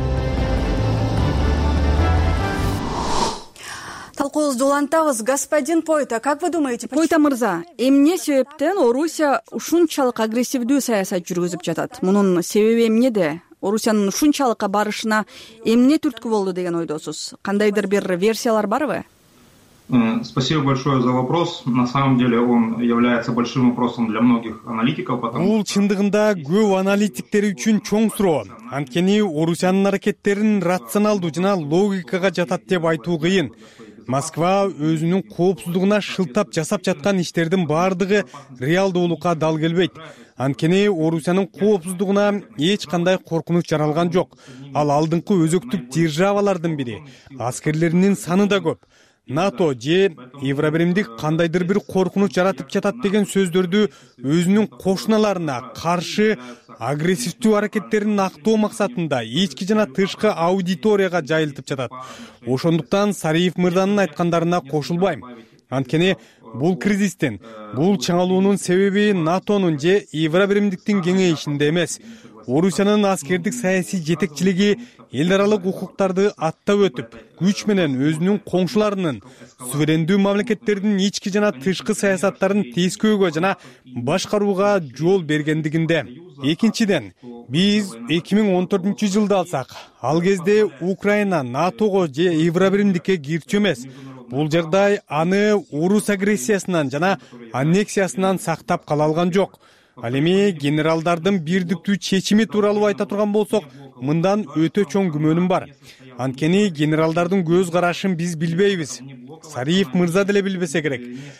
Талкуубузду улантабыз. Господин Пойта, как вы думаете? Пойта мырза, эмне себептен Орусия ушунчалык агрессивдүү саясат жүргүзүп жатат? Мунун себеби эмнеде? Орусиянын ушунчалыкка барышына эмне түрткү болду деген ойдосуз? Кандайдыр бир версиялар барбы? Спасибо большое за вопрос. На самом деле он является большим вопросом для многих аналитиков. Бул чындыгында көп аналитиктер үчүн чоң суроо. Анткени Орусиянын аракеттерин рационалдуу жана логикага жатат деп айтуу кыйын. Москва өзүнүн коопсуздугуна шылтап жасап жаткан иштердин баардыгы реалдуулукка дал келбейт. Анткени Орусиянын коопсуздугуна эч кандай коркунуч жаралган жок. Ал алдыңкы өзөктүк державалардын бири. Аскерлеринин саны да көп. НАТО же Евробиримдик кандайдыр бир коркунуч жаратып жатат деген сөздөрдү өзүнүн кошуналарына каршы агрессивдүү аракеттерин актоо максатында ички жана тышкы аудиторияга жайылтып жатат. Ошондуктан Сариев мырзанын айткандарына кошулбайм. Анткени бул кризистин, бул чыңалуунун себеби НАТОнун же Евробиримдиктин кеңейишинде эмес. Орусиянын аскердик саясий жетекчилиги эл аралык укуктарды аттап өтүп, күч менен өзүнүн коңшуларынын, суверендүү мамлекеттердин ички жана тышкы саясаттарын тескөөгө жана башкарууга жол бергендигинде. Экинчиден, биз эки миң он төртүнчү жылды алсак, ал кезде Украина НАТОго же Евробиримдикке кирчү эмес. Бул жагдай аны орус агрессиясынан жана аннексиясынан сактап кала алган жок. Ал эми генералдардын бирдиктүү чечими тууралуу айта турган болсок, мындан өтө чоң күмөнүм бар. Анткени генералдардын көз карашын биз билбейбиз. Сариев мырза деле билбесе керек.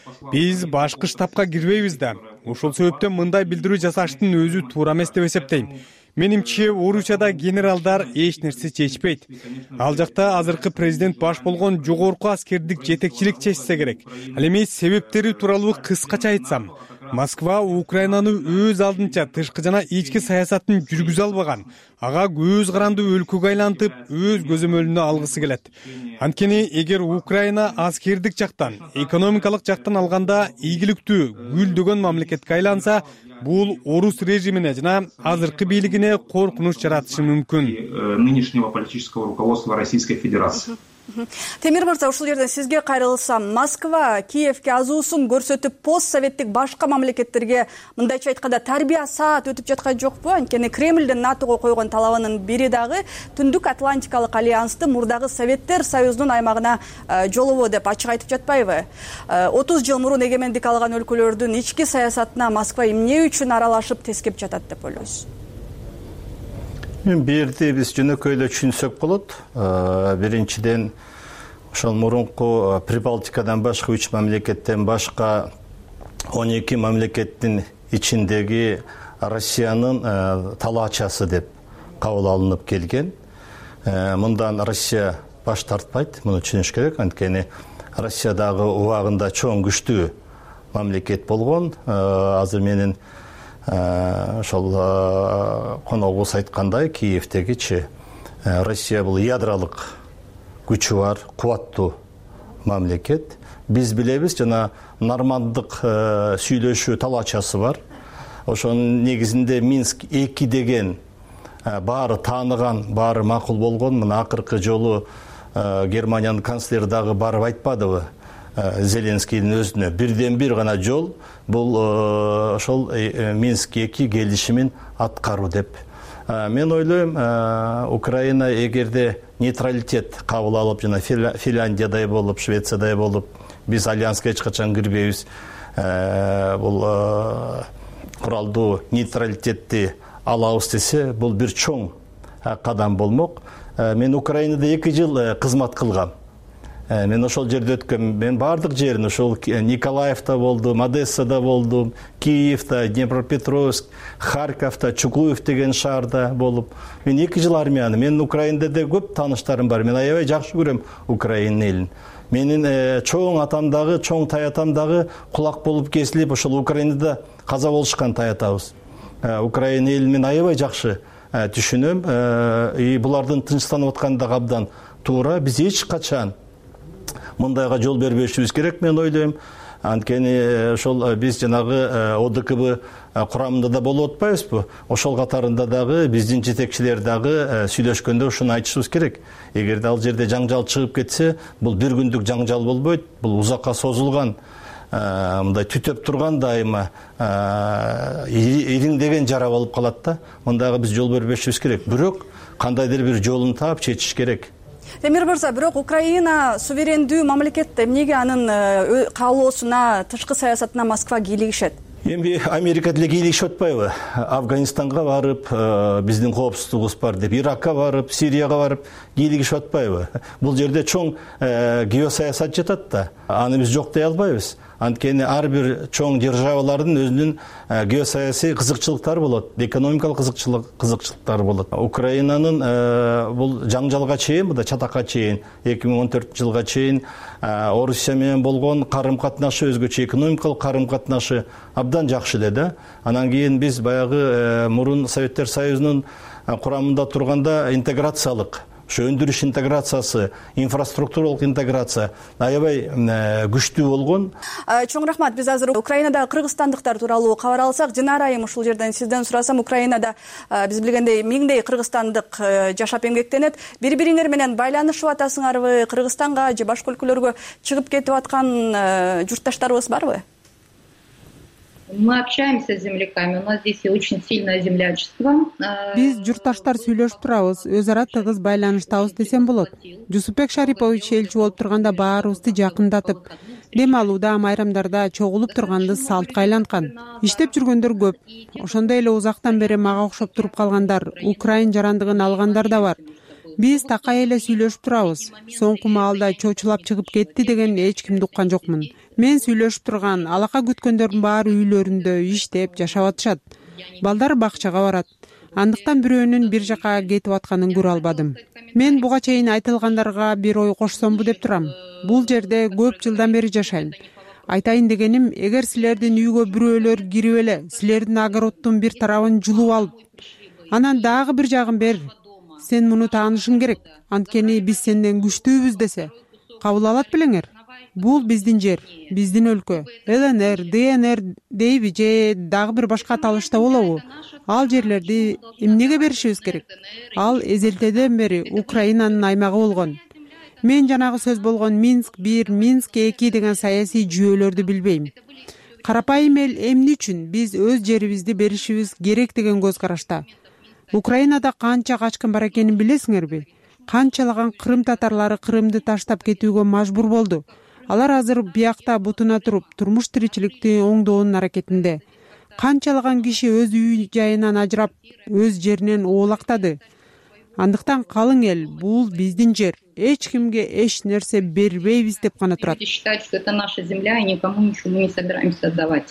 Биз башкы штабка кирбейбиз да. Ошол себептен мындай билдирүү жасаштын өзү туура эмес деп эсептейм. Менимче, Орусияда генералдар эч нерсе чечпейт. Ал жакта азыркы президент баш болгон жогорку аскердик жетекчилик чечсе керек. Ал эми себептери тууралуу кыскача айтсам, Москва Украинаны өз алдынча тышкы жана ички саясатын жүргүзө албаган, ага көз каранды өлкөгө айлантып, өз көзөмөлүнө алгысы келет. Анткени эгер Украина аскердик жактан, экономикалык жактан алганда ийгиликтүү, гүлдөгөн мамлекетке айланса, бул орус режимине жана азыркы бийлигине коркунуч жаратышы мүмкүн. Нынешнего политического руководства Российской Федерации. Темир мырза, ушул жерден сизге кайрылсам, Москва Киевке азуусун көрсөтүп, постсоветтик башка мамлекеттерге мындайча айтканда тарбия саат өтүп жаткан жокпу? Анткени Кремлдин НАТОго койгон талабынын бири дагы Түндүк Атлантикалык альянсты мурдагы Советтер Союзунун аймагына жолобоо деп ачык айтып жатпайбы? отуз жыл мурун эгемендик алган өлкөлөрдүн ички саясатына Москва эмне үчүн аралашып тескеп жатат деп ойлойсуз? Мен берди биз жөнөкөйлө түшүнсөк болот. Биринчиден, ошол мурунку Прибалтикадан башка үч мамлекеттен башка он эки мамлекеттин ичиндеги Россиянын талаачасы деп кабыл алынып келген. Мындан Россия баш тартпайт, муну түшүнүш керек. Анткени Россиядагы убагында чоң күчтүү мамлекет болгон. Азыр менин ошол коногубуз айткандай, Киевдегичи Россия бул ядролук күчү бар, кубаттуу мамлекет. Биз билебиз, жана нормандык сүйлөшүү талаачасы бар. Ошонун негизинде Минск эки деген баары тааныган, баары макул болгон. Мына акыркы жолу Германиянын канцлери дагы барып айтпадыбы? Зеленскийдин өзүнө бирден бир гана жол бул ошол Минск эки келишимин аткаруу деп. Мен ойлойм, Украина эгерде нейтралитет кабыл алып, жана Финляндиядай болуп, Швециядай болуп, биз альянска эч качан кирбейбиз, бул куралдуу нейтралитетти алабыз десе, бул бир чоң кадам болмок. Мен Украинада эки жыл кызмат кылгам. Мен ошол жерде өткөм. Мен бардык жерин, ошол Николаевда болдум, Одессада болдум, Киевда, Днепропетровск, Харьковда, Чугуев деген шаарда болуп. Мен эки жыл армияны. Мен Украинада да көп тааныштарым бар. Мен аябай жакшы көрөм Украина элин. Менин чоң атам дагы, чоң таятам дагы кулак болуп кесилип, ошол Украинада каза болушкан таятабыз. Украина элин мен аябай жакшы түшүнөм. И булардын тынчтанып атканы да абдан туура. Биз эч качан мындайга жол бербешибиз керек, мен ойлойм. Анткени ошол биз жанагы О Д К Б курамында да болуп атпайбызбы? Ошол катарында дагы биздин жетекчилер дагы сүйлөшкөндө ушуну айтышыбыз керек. Эгерде ал жерде жаңжал чыгып кетсе, бул бир күндүк жаңжал болбойт. Бул узакка созулган, мындай түтөп турган дайыма ириңдеген жара болуп калат да. Мындайга биз жол бербешибиз керек. Бирок кандайдыр бир жолун таап чечиш керек. Темир мырза, бирок Украина суверендүү мамлекет, эмнеге анын каалоосуна, тышкы саясатына Москва кийлигишет? Эми Америка деле кийлигишип атпайбы? Афганистанга барып, биздин коопсуздугубуз бар деп, Иракка барып, Сирияга барып кийлигишип атпайбы? Бул жерде чоң геосаясат жатат да. Аны биз жок дей албайбыз. Анткени ар бир чоң державалардын өзүнүн геосаясий кызыкчылыктары болот, экономикалык кызыкчылыктары болот. Украинанын бул жаңжалга чейин, мында чатакка чейин, эки миң он төртүнчү жылга чейин Орусия менен болгон карым катнашы, өзгөчө экономикалык карым катнашы абдан жакшы эле да. Анан кийин биз баягы мурун Советтер Союзунун курамында турганда интеграциялык, ошо өндүрүш интеграциясы, инфраструктуралык интеграция аябай күчтүү болгон. Чоң рахмат. Биз азыр Украинада кыргызстандыктар тууралуу кабар алсак, Динара айым ушул жерден сизден сурасам, Украинада биз билгендей миңдей кыргызстандык жашап эмгектенет. Бири-бириңер менен байланышып атасыңарбы? Кыргызстанга же башка өлкөлөргө чыгып кетип аткан журтташтарыбыз барбы? Мы общаемся с земляками, у нас здесь очень сильное землячество. Биз журтташтар сүйлөшүп турабыз, өз ара тыгыз байланыштабыз десем болот. Жусупбек Шарипович элчи болуп турганда баарыбызды жакындатып, дем алууда, майрамдарда чогулуп турганды салтка айланткан. Иштеп жүргөндөр көп. Ошондой эле узактан бери мага окшоп туруп калгандар, Украин жарандыгын алгандар да бар. Биз такай эле сүйлөшүп турабыз. Соңку маалда чочулап чыгып кетти деген эч кимди уккан жокмун. Мен сүйлөшүп турган, алака күткөндөрдүн баары үйлөрүндө иштеп жашап атышат. Балдар бакчага барат. Андыктан бирөөнүн бир жака кетип атканын көрө албадым. Мен буга чейин айтылгандарга бир ой кошсомбу деп турам. Бул жерде көп жылдан бери жашайм. Айтайын дегеним, эгер силердин үйгө бирөөлөр кирип эле, силердин огороддун бир тарабын жулуп алып, анан дагы бир жагын бер, сен муну таанышың керек, анткени биз сенден күчтүүбүз десе, кабыл алат белеңер? Бул биздин жер, биздин өлкө. ЛНР, ДНР дейби же дагы бир башка аталышта болобу? Ал жерлерди эмнеге беришибиз керек? Ал эзелтеден бери Украинанын аймагы болгон. Мен жанагы сөз болгон Минск бир, Минск эки деген саясий жүйөлөрдү билбейм. Карапайым эл эмне үчүн биз өз жерибизди беришибиз керек деген көз карашта. Украинада канча качкын бар экенин билесиңерби? Канчалаган Крым татарлары Крымды таштап кетүүгө мажбур болду. Алар азыр биякта бутуна туруп, турмуш тиричиликти оңдоонун аракетинде. Канчалаган киши өз үй жайынан ажырап, өз жеринен оолактады. Андыктан калың эл, бул биздин жер. Эч кимге эч нерсе бербейбиз деп гана турат. Считать, что это наша земля, и никому ничего не собираемся отдавать.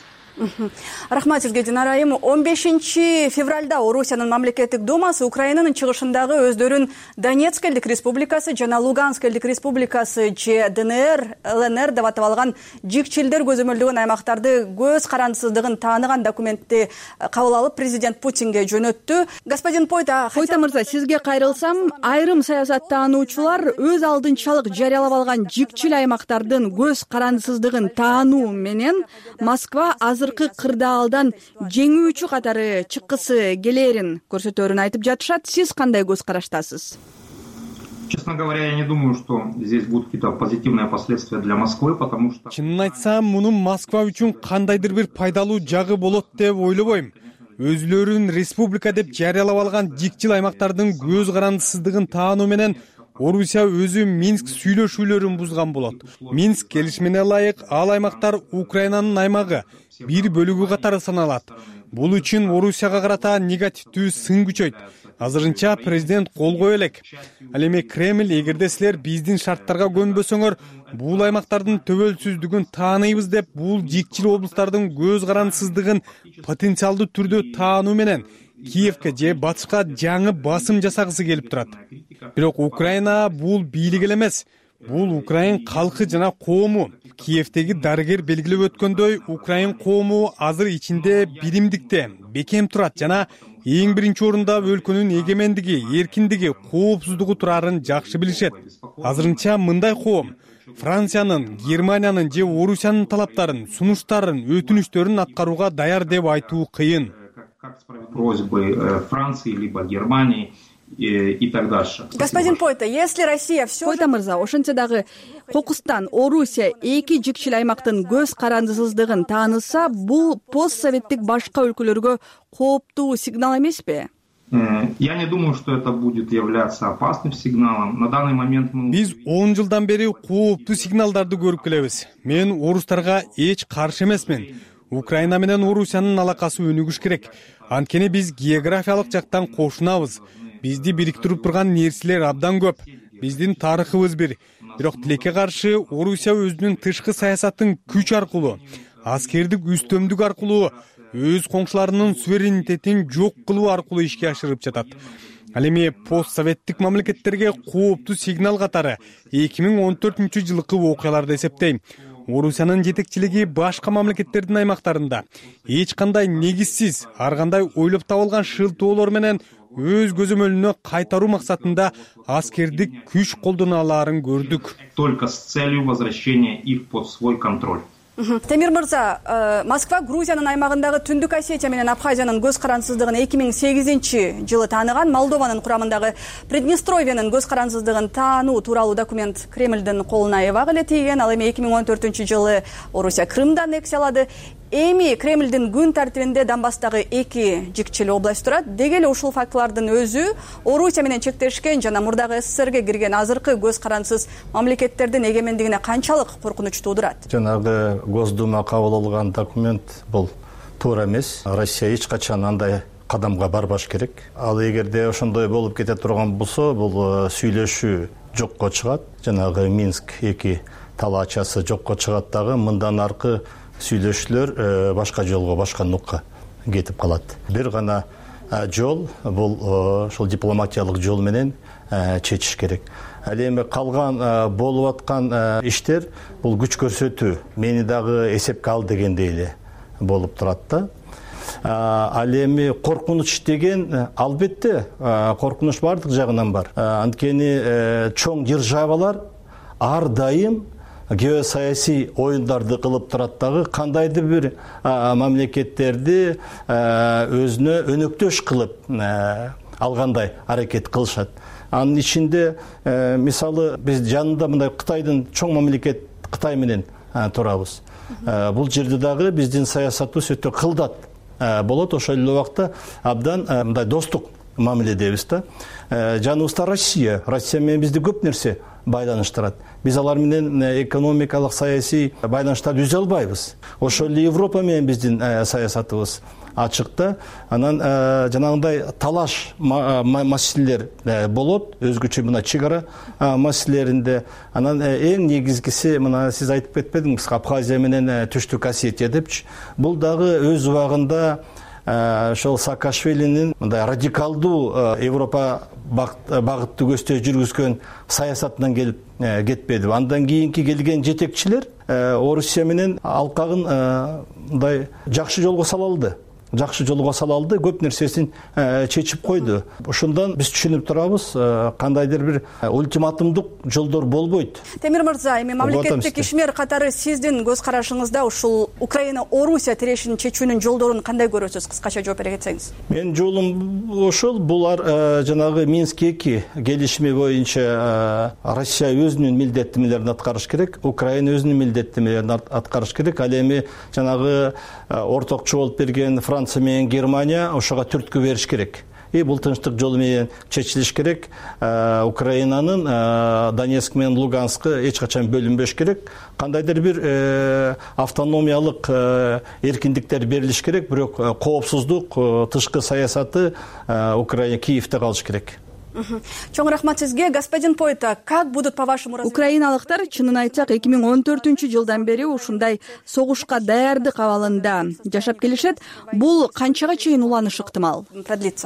Рахмат сизге, Динара айым. он бешинчи февралда Орусиянын мамлекеттик думасы Украинанын чыгышындагы өздөрүн Донецк элдик республикасы жана Луганск элдик республикасы же ДНР, ЛНР деп аталган жикчилдер көзөмөлдөгөн аймактарды көз карандысыздыгын тааныган документти кабыл алып президент Путинге жөнөттү. Господин Пойта, Пойта мырза, сизге кайрылсам, айрым саясаттануучулар өз алдынчалык жарыялап алган жикчил аймактардын көз карандысыздыгын таануу менен Москва азыр азыркы кырдаалдан жеңүүчү катары чыккысы келерин көрсөтөрүн айтып жатышат. Сиз кандай көз караштасыз? Честно говоря, я не думаю, что здесь будут какие-то позитивные последствия для Москвы, потому что... Чынын айтсам, мунун Москва үчүн кандайдыр бир пайдалуу жагы болот деп ойлобойм. Өзүлөрүн республика деп жарыялап алган жикчил аймактардын көз карандысыздыгын таануу менен Орусия өзү Минск сүйлөшүүлөрүн бузган болот. Минск келишимине ылайык ал аймактар Украинанын аймагы бир бөлүгү катары саналат. Бул үчүн Орусияга карата негативдүү сын күчөйт. Азырынча президент кол кое элек. Ал эми Кремль, эгерде силер биздин шарттарга көнбөсөңөр, бул аймактардын төбөлсүздүгүн тааныйбыз деп, бул жикчил облустардын көз карандысыздыгын потенциалдуу түрдө таануу менен Киевке же батышка жаңы басым жасагысы келип турат. Бирок Украина бул бийлик эле эмес. Бул Украин калкы жана коому. Киевдеги дарыгер белгилеп өткөндөй, Украин коому азыр ичинде биримдикте бекем турат жана эң биринчи орунда өлкөнүн эгемендиги, эркиндиги, коопсуздугу турарын жакшы билишет. Азырынча мындай коом Франциянын, Германиянын же Орусиянын талаптарын, сунуштарын, өтүнүчтөрүн аткарууга даяр деп айтуу кыйын. Просьбы Франции либо Германии и так дальше. Господин Пойта, если Россия все... Пойта мырза, ошентсе дагы Кокустан, Орусия эки жикчил аймактын көз карандысыздыгын тааныса, бул постсоветтик башка өлкөлөргө кооптуу сигнал эмеспи? Я не думаю, что это будет являться опасным сигналом. На данный момент мы... Биз он жылдан бери кооптуу сигналдарды көрүп келебиз. Мен орустарга эч каршы эмесмин. Украина менен Орусиянын алакасы өнүгүш керек. Анткени биз географиялык жактан кошунабыз. Бизди бириктирип турган нерселер абдан көп. Биздин тарыхыбыз бир. бирок тилекке каршы Орусия өзүнүн тышкы саясатын күч аркылуу, аскердик үстөмдүк аркылуу, өз коңшуларынын суверенитетин жок кылуу аркылуу ишке ашырып жатат. Ал эми постсоветтик мамлекеттерге кооптуу сигнал катары эки миң он төртүнчү жылкы окуяларды эсептейм. Орусиянын жетекчилиги башка мамлекеттердин аймактарында эч кандай негизсиз, ар кандай ойлоп табылган шылтоолор менен өз көзөмөлүнө кайтаруу максатында аскердик күч колдоно алаарын көрдүк. Только с целью возвращения их под свой контроль. Темир мырза, Москва Грузиянын аймагындагы Түндүк Осетия менен Абхазиянын көз карансыздыгын эки миң сегизинчи жылы тааныган, Молдованын курамындагы Приднестровиянын көз карансыздыгын таануу тууралуу документ Кремлдин колуна эбак эле тийген. Ал эми эки миң он төртүнчү жылы Орусия Крымды аннексиялады. Эми Кремлдин күн тартибинде Донбасстагы эки жикчил область турат. Деги эле ушул фактылардын өзү Орусия менен чектешкен жана мурдагы СССРге кирген азыркы көз карансыз мамлекеттердин эгемендигине канчалык коркунуч туудурат? Жанагы Госдума кабыл алган документ бул туура эмес. Россия эч качан андай кадамга барбаш керек. Ал эгерде ошондой болуп кете турган болсо, бул сүйлөшүү жокко чыгат. Жанагы Минск эки талаачасы жокко чыгат дагы, мындан аркы сүйлөшүүлөр башка жолго, башка нукка кетип калат. Бир гана жол, бул ошол дипломатиялык жол менен чечиш керек. Ал эми калган болуп аткан иштер бул күч көрсөтүү, мени дагы эсепке ал дегендей эле болуп турат да. Ал эми коркунуч деген албетте коркунуч бардык жагынан бар. Анткени чоң державалар ар дайым геосаясий оюндарды кылып турат дагы, кандайдыр бир мамлекеттерди өзүнө өнөктөш кылып алгандай аракет кылышат. Анын ичинде мисалы биз жанында мындай Кытайдын чоң мамлекет Кытай менен турабыз. Бул жерде дагы биздин саясатыбыз өтө кылдат болот. Ошол эле убакта абдан мындай достук мамиледебиз да. Жаныбызда Россия, Россия менен бизди көп нерсе байланыштырат. Биз алар менен экономикалык, саясий байланыштарды үзө албайбыз. Ошол эле Европа менен биздин саясатыбыз ачыкта. Анан жанагындай талаш маселелер болот, өзгөчө мына чек ара маселелеринде. Анан эң негизгиси мына сиз айтып кетпедиңиз, Абхазия менен Түштүк Осетия депчи. Бул дагы өз убагында ошол Саакашвилинин мындай радикалдуу Европа багытты көздөй жүргүзгөн саясатынан келип кетпеди. Андан кийинки келген жетекчилер Орусия менен алкагын мындай жакшы жолго сала алды. Жакшы жолго сала алды, көп нерсесин чечип койду. Ошондон биз түшүнүп турабыз, кандайдыр бир ультиматумдук жолдор болбойт. Темир мырза, эми мамлекеттик ишмер катары сиздин көз карашыңызда ушул Украина Орусия тирешин чечүүнүн жолдорун кандай көрөсүз? Кыскача жооп бере кетсеңиз. Менин жолум ошол, булар жанагы Минск эки келишими боюнча Россия өзүнүн милдеттемелерин аткарыш керек, Украина өзүнүн милдеттемелерин аткарыш керек. Ал эми жанагы ортокчу болуп берген Франция менен Германия ошого түрткү бериш керек. И бул тынчтык жолу менен чечилиш керек. Украинанын Донецк менен Луганскы эч качан бөлүнбөш керек. Кандайдыр бир автономиялык эркиндиктер берилиш керек, бирок коопсуздук, тышкы саясаты Украина Киевде калыш керек. Чоң рахмат сизге, господин Пойта. Как будут по вашему развитию? Украиналыктар, чынын айтсак, эки миң он төртүнчү жылдан бери ушундай согушка даярдык абалында жашап келишет. Бул канчага чейин уланышы ыктымал? Продлится.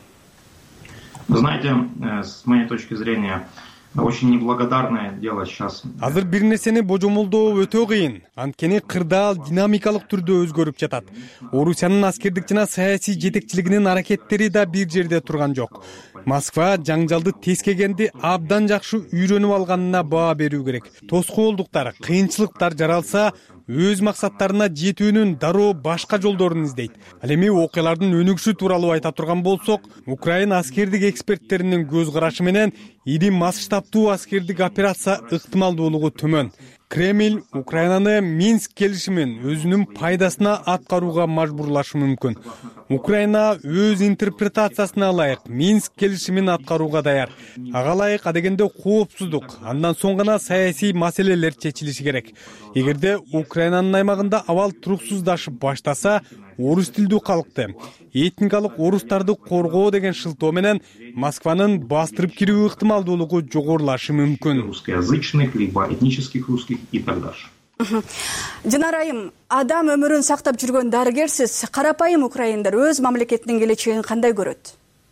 Вы знаете, с моей точки зрения, очень неблагодарное дело сейчас. Азыр бир нерсени божомолдоо өтө кыйын. Анткени кырдаал динамикалык түрдө өзгөрүп жатат. Орусиянын аскердик жана саясий жетекчилигинин аракеттери да бир жерде турган жок. Москва жаңжалды тескегенди абдан жакшы үйрөнүп алганына баа берүү керек. Тоскоолдуктар, кыйынчылыктар жаралса, өз максаттарына жетүүнүн дароо башка жолдорун издейт. Ал эми окуялардын өнүгүшү тууралуу айта турган болсок, Украина аскердик эксперттеринин көз карашы менен ири масштабтуу аскердик операция ыктымалдуулугу төмөн. Кремль Украинаны Минск келишимин өзүнүн пайдасына аткарууга мажбурлашы мүмкүн. Украина өз интерпретациясына ылайык Минск келишимин аткарууга даяр. Ага ылайык адегенде коопсуздук, андан соң гана саясий маселелер чечилиши керек. Эгерде Украинанын аймагында абал туруксуздашып баштаса, орус тилдүү калкты, этникалык орустарды коргоо деген шылтоо менен Москванын бастырып кирүү ыктымалдуулугу жогорулашы мүмкүн. Русскоязычных, либо этнических русских и так дальше. Динара айым, адам өмүрүн сактап жүргөн дарыгерсиз, карапайым украиндар өз мамлекетинин келечегин кандай көрөт?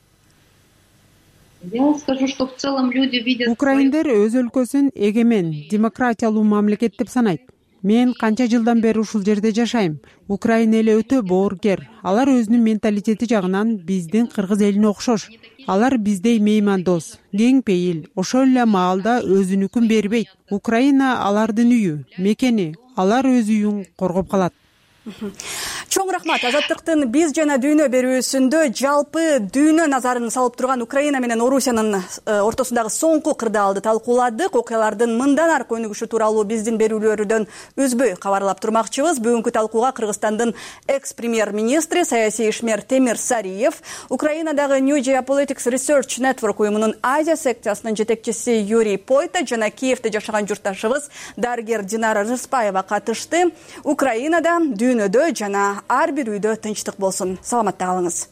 Я скажу, что в целом люди видят... Украиндар өз өлкөсүн эгемен, демократиялуу мамлекет деп санайт. Мен канча жылдан бери ушул жерде жашайм. Украина эли өтө боорукер. Алар өзүнүн менталитети жагынан биздин кыргыз элине окшош. Алар биздей меймандос, кең пейил, ошол эле маалда өзүнүкүн бербейт. Украина алардын үйү, мекени, алар өз үйүн коргоп калат. Чоң рахмат. Азаттыктын биз жана дүйнө берүүсүндө жалпы дүйнө назарын салып турган Украина менен Орусиянын ортосундагы соңку кырдаалды талкууладык. Окуялардын мындан аркы өнүгүшү тууралуу биздин берүүлөрдөн үзбөй кабарлап турмакчыбыз. Бүгүнкү талкууга Кыргызстандын экс-премьер-министри, саясий ишмер Темир Сариев, Украинадагы New Geopolitics Research Network уюмунун Азия секциясынын жетекчиси Юрий Пойто жана Киевде жашаган журтташыбыз дарыгер Динара Рыспаева катышты. Украинада дүйнөдө жана ар бир үйдө тынчтык болсун. Саламатта калыңыз.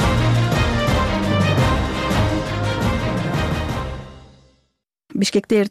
Бишкекте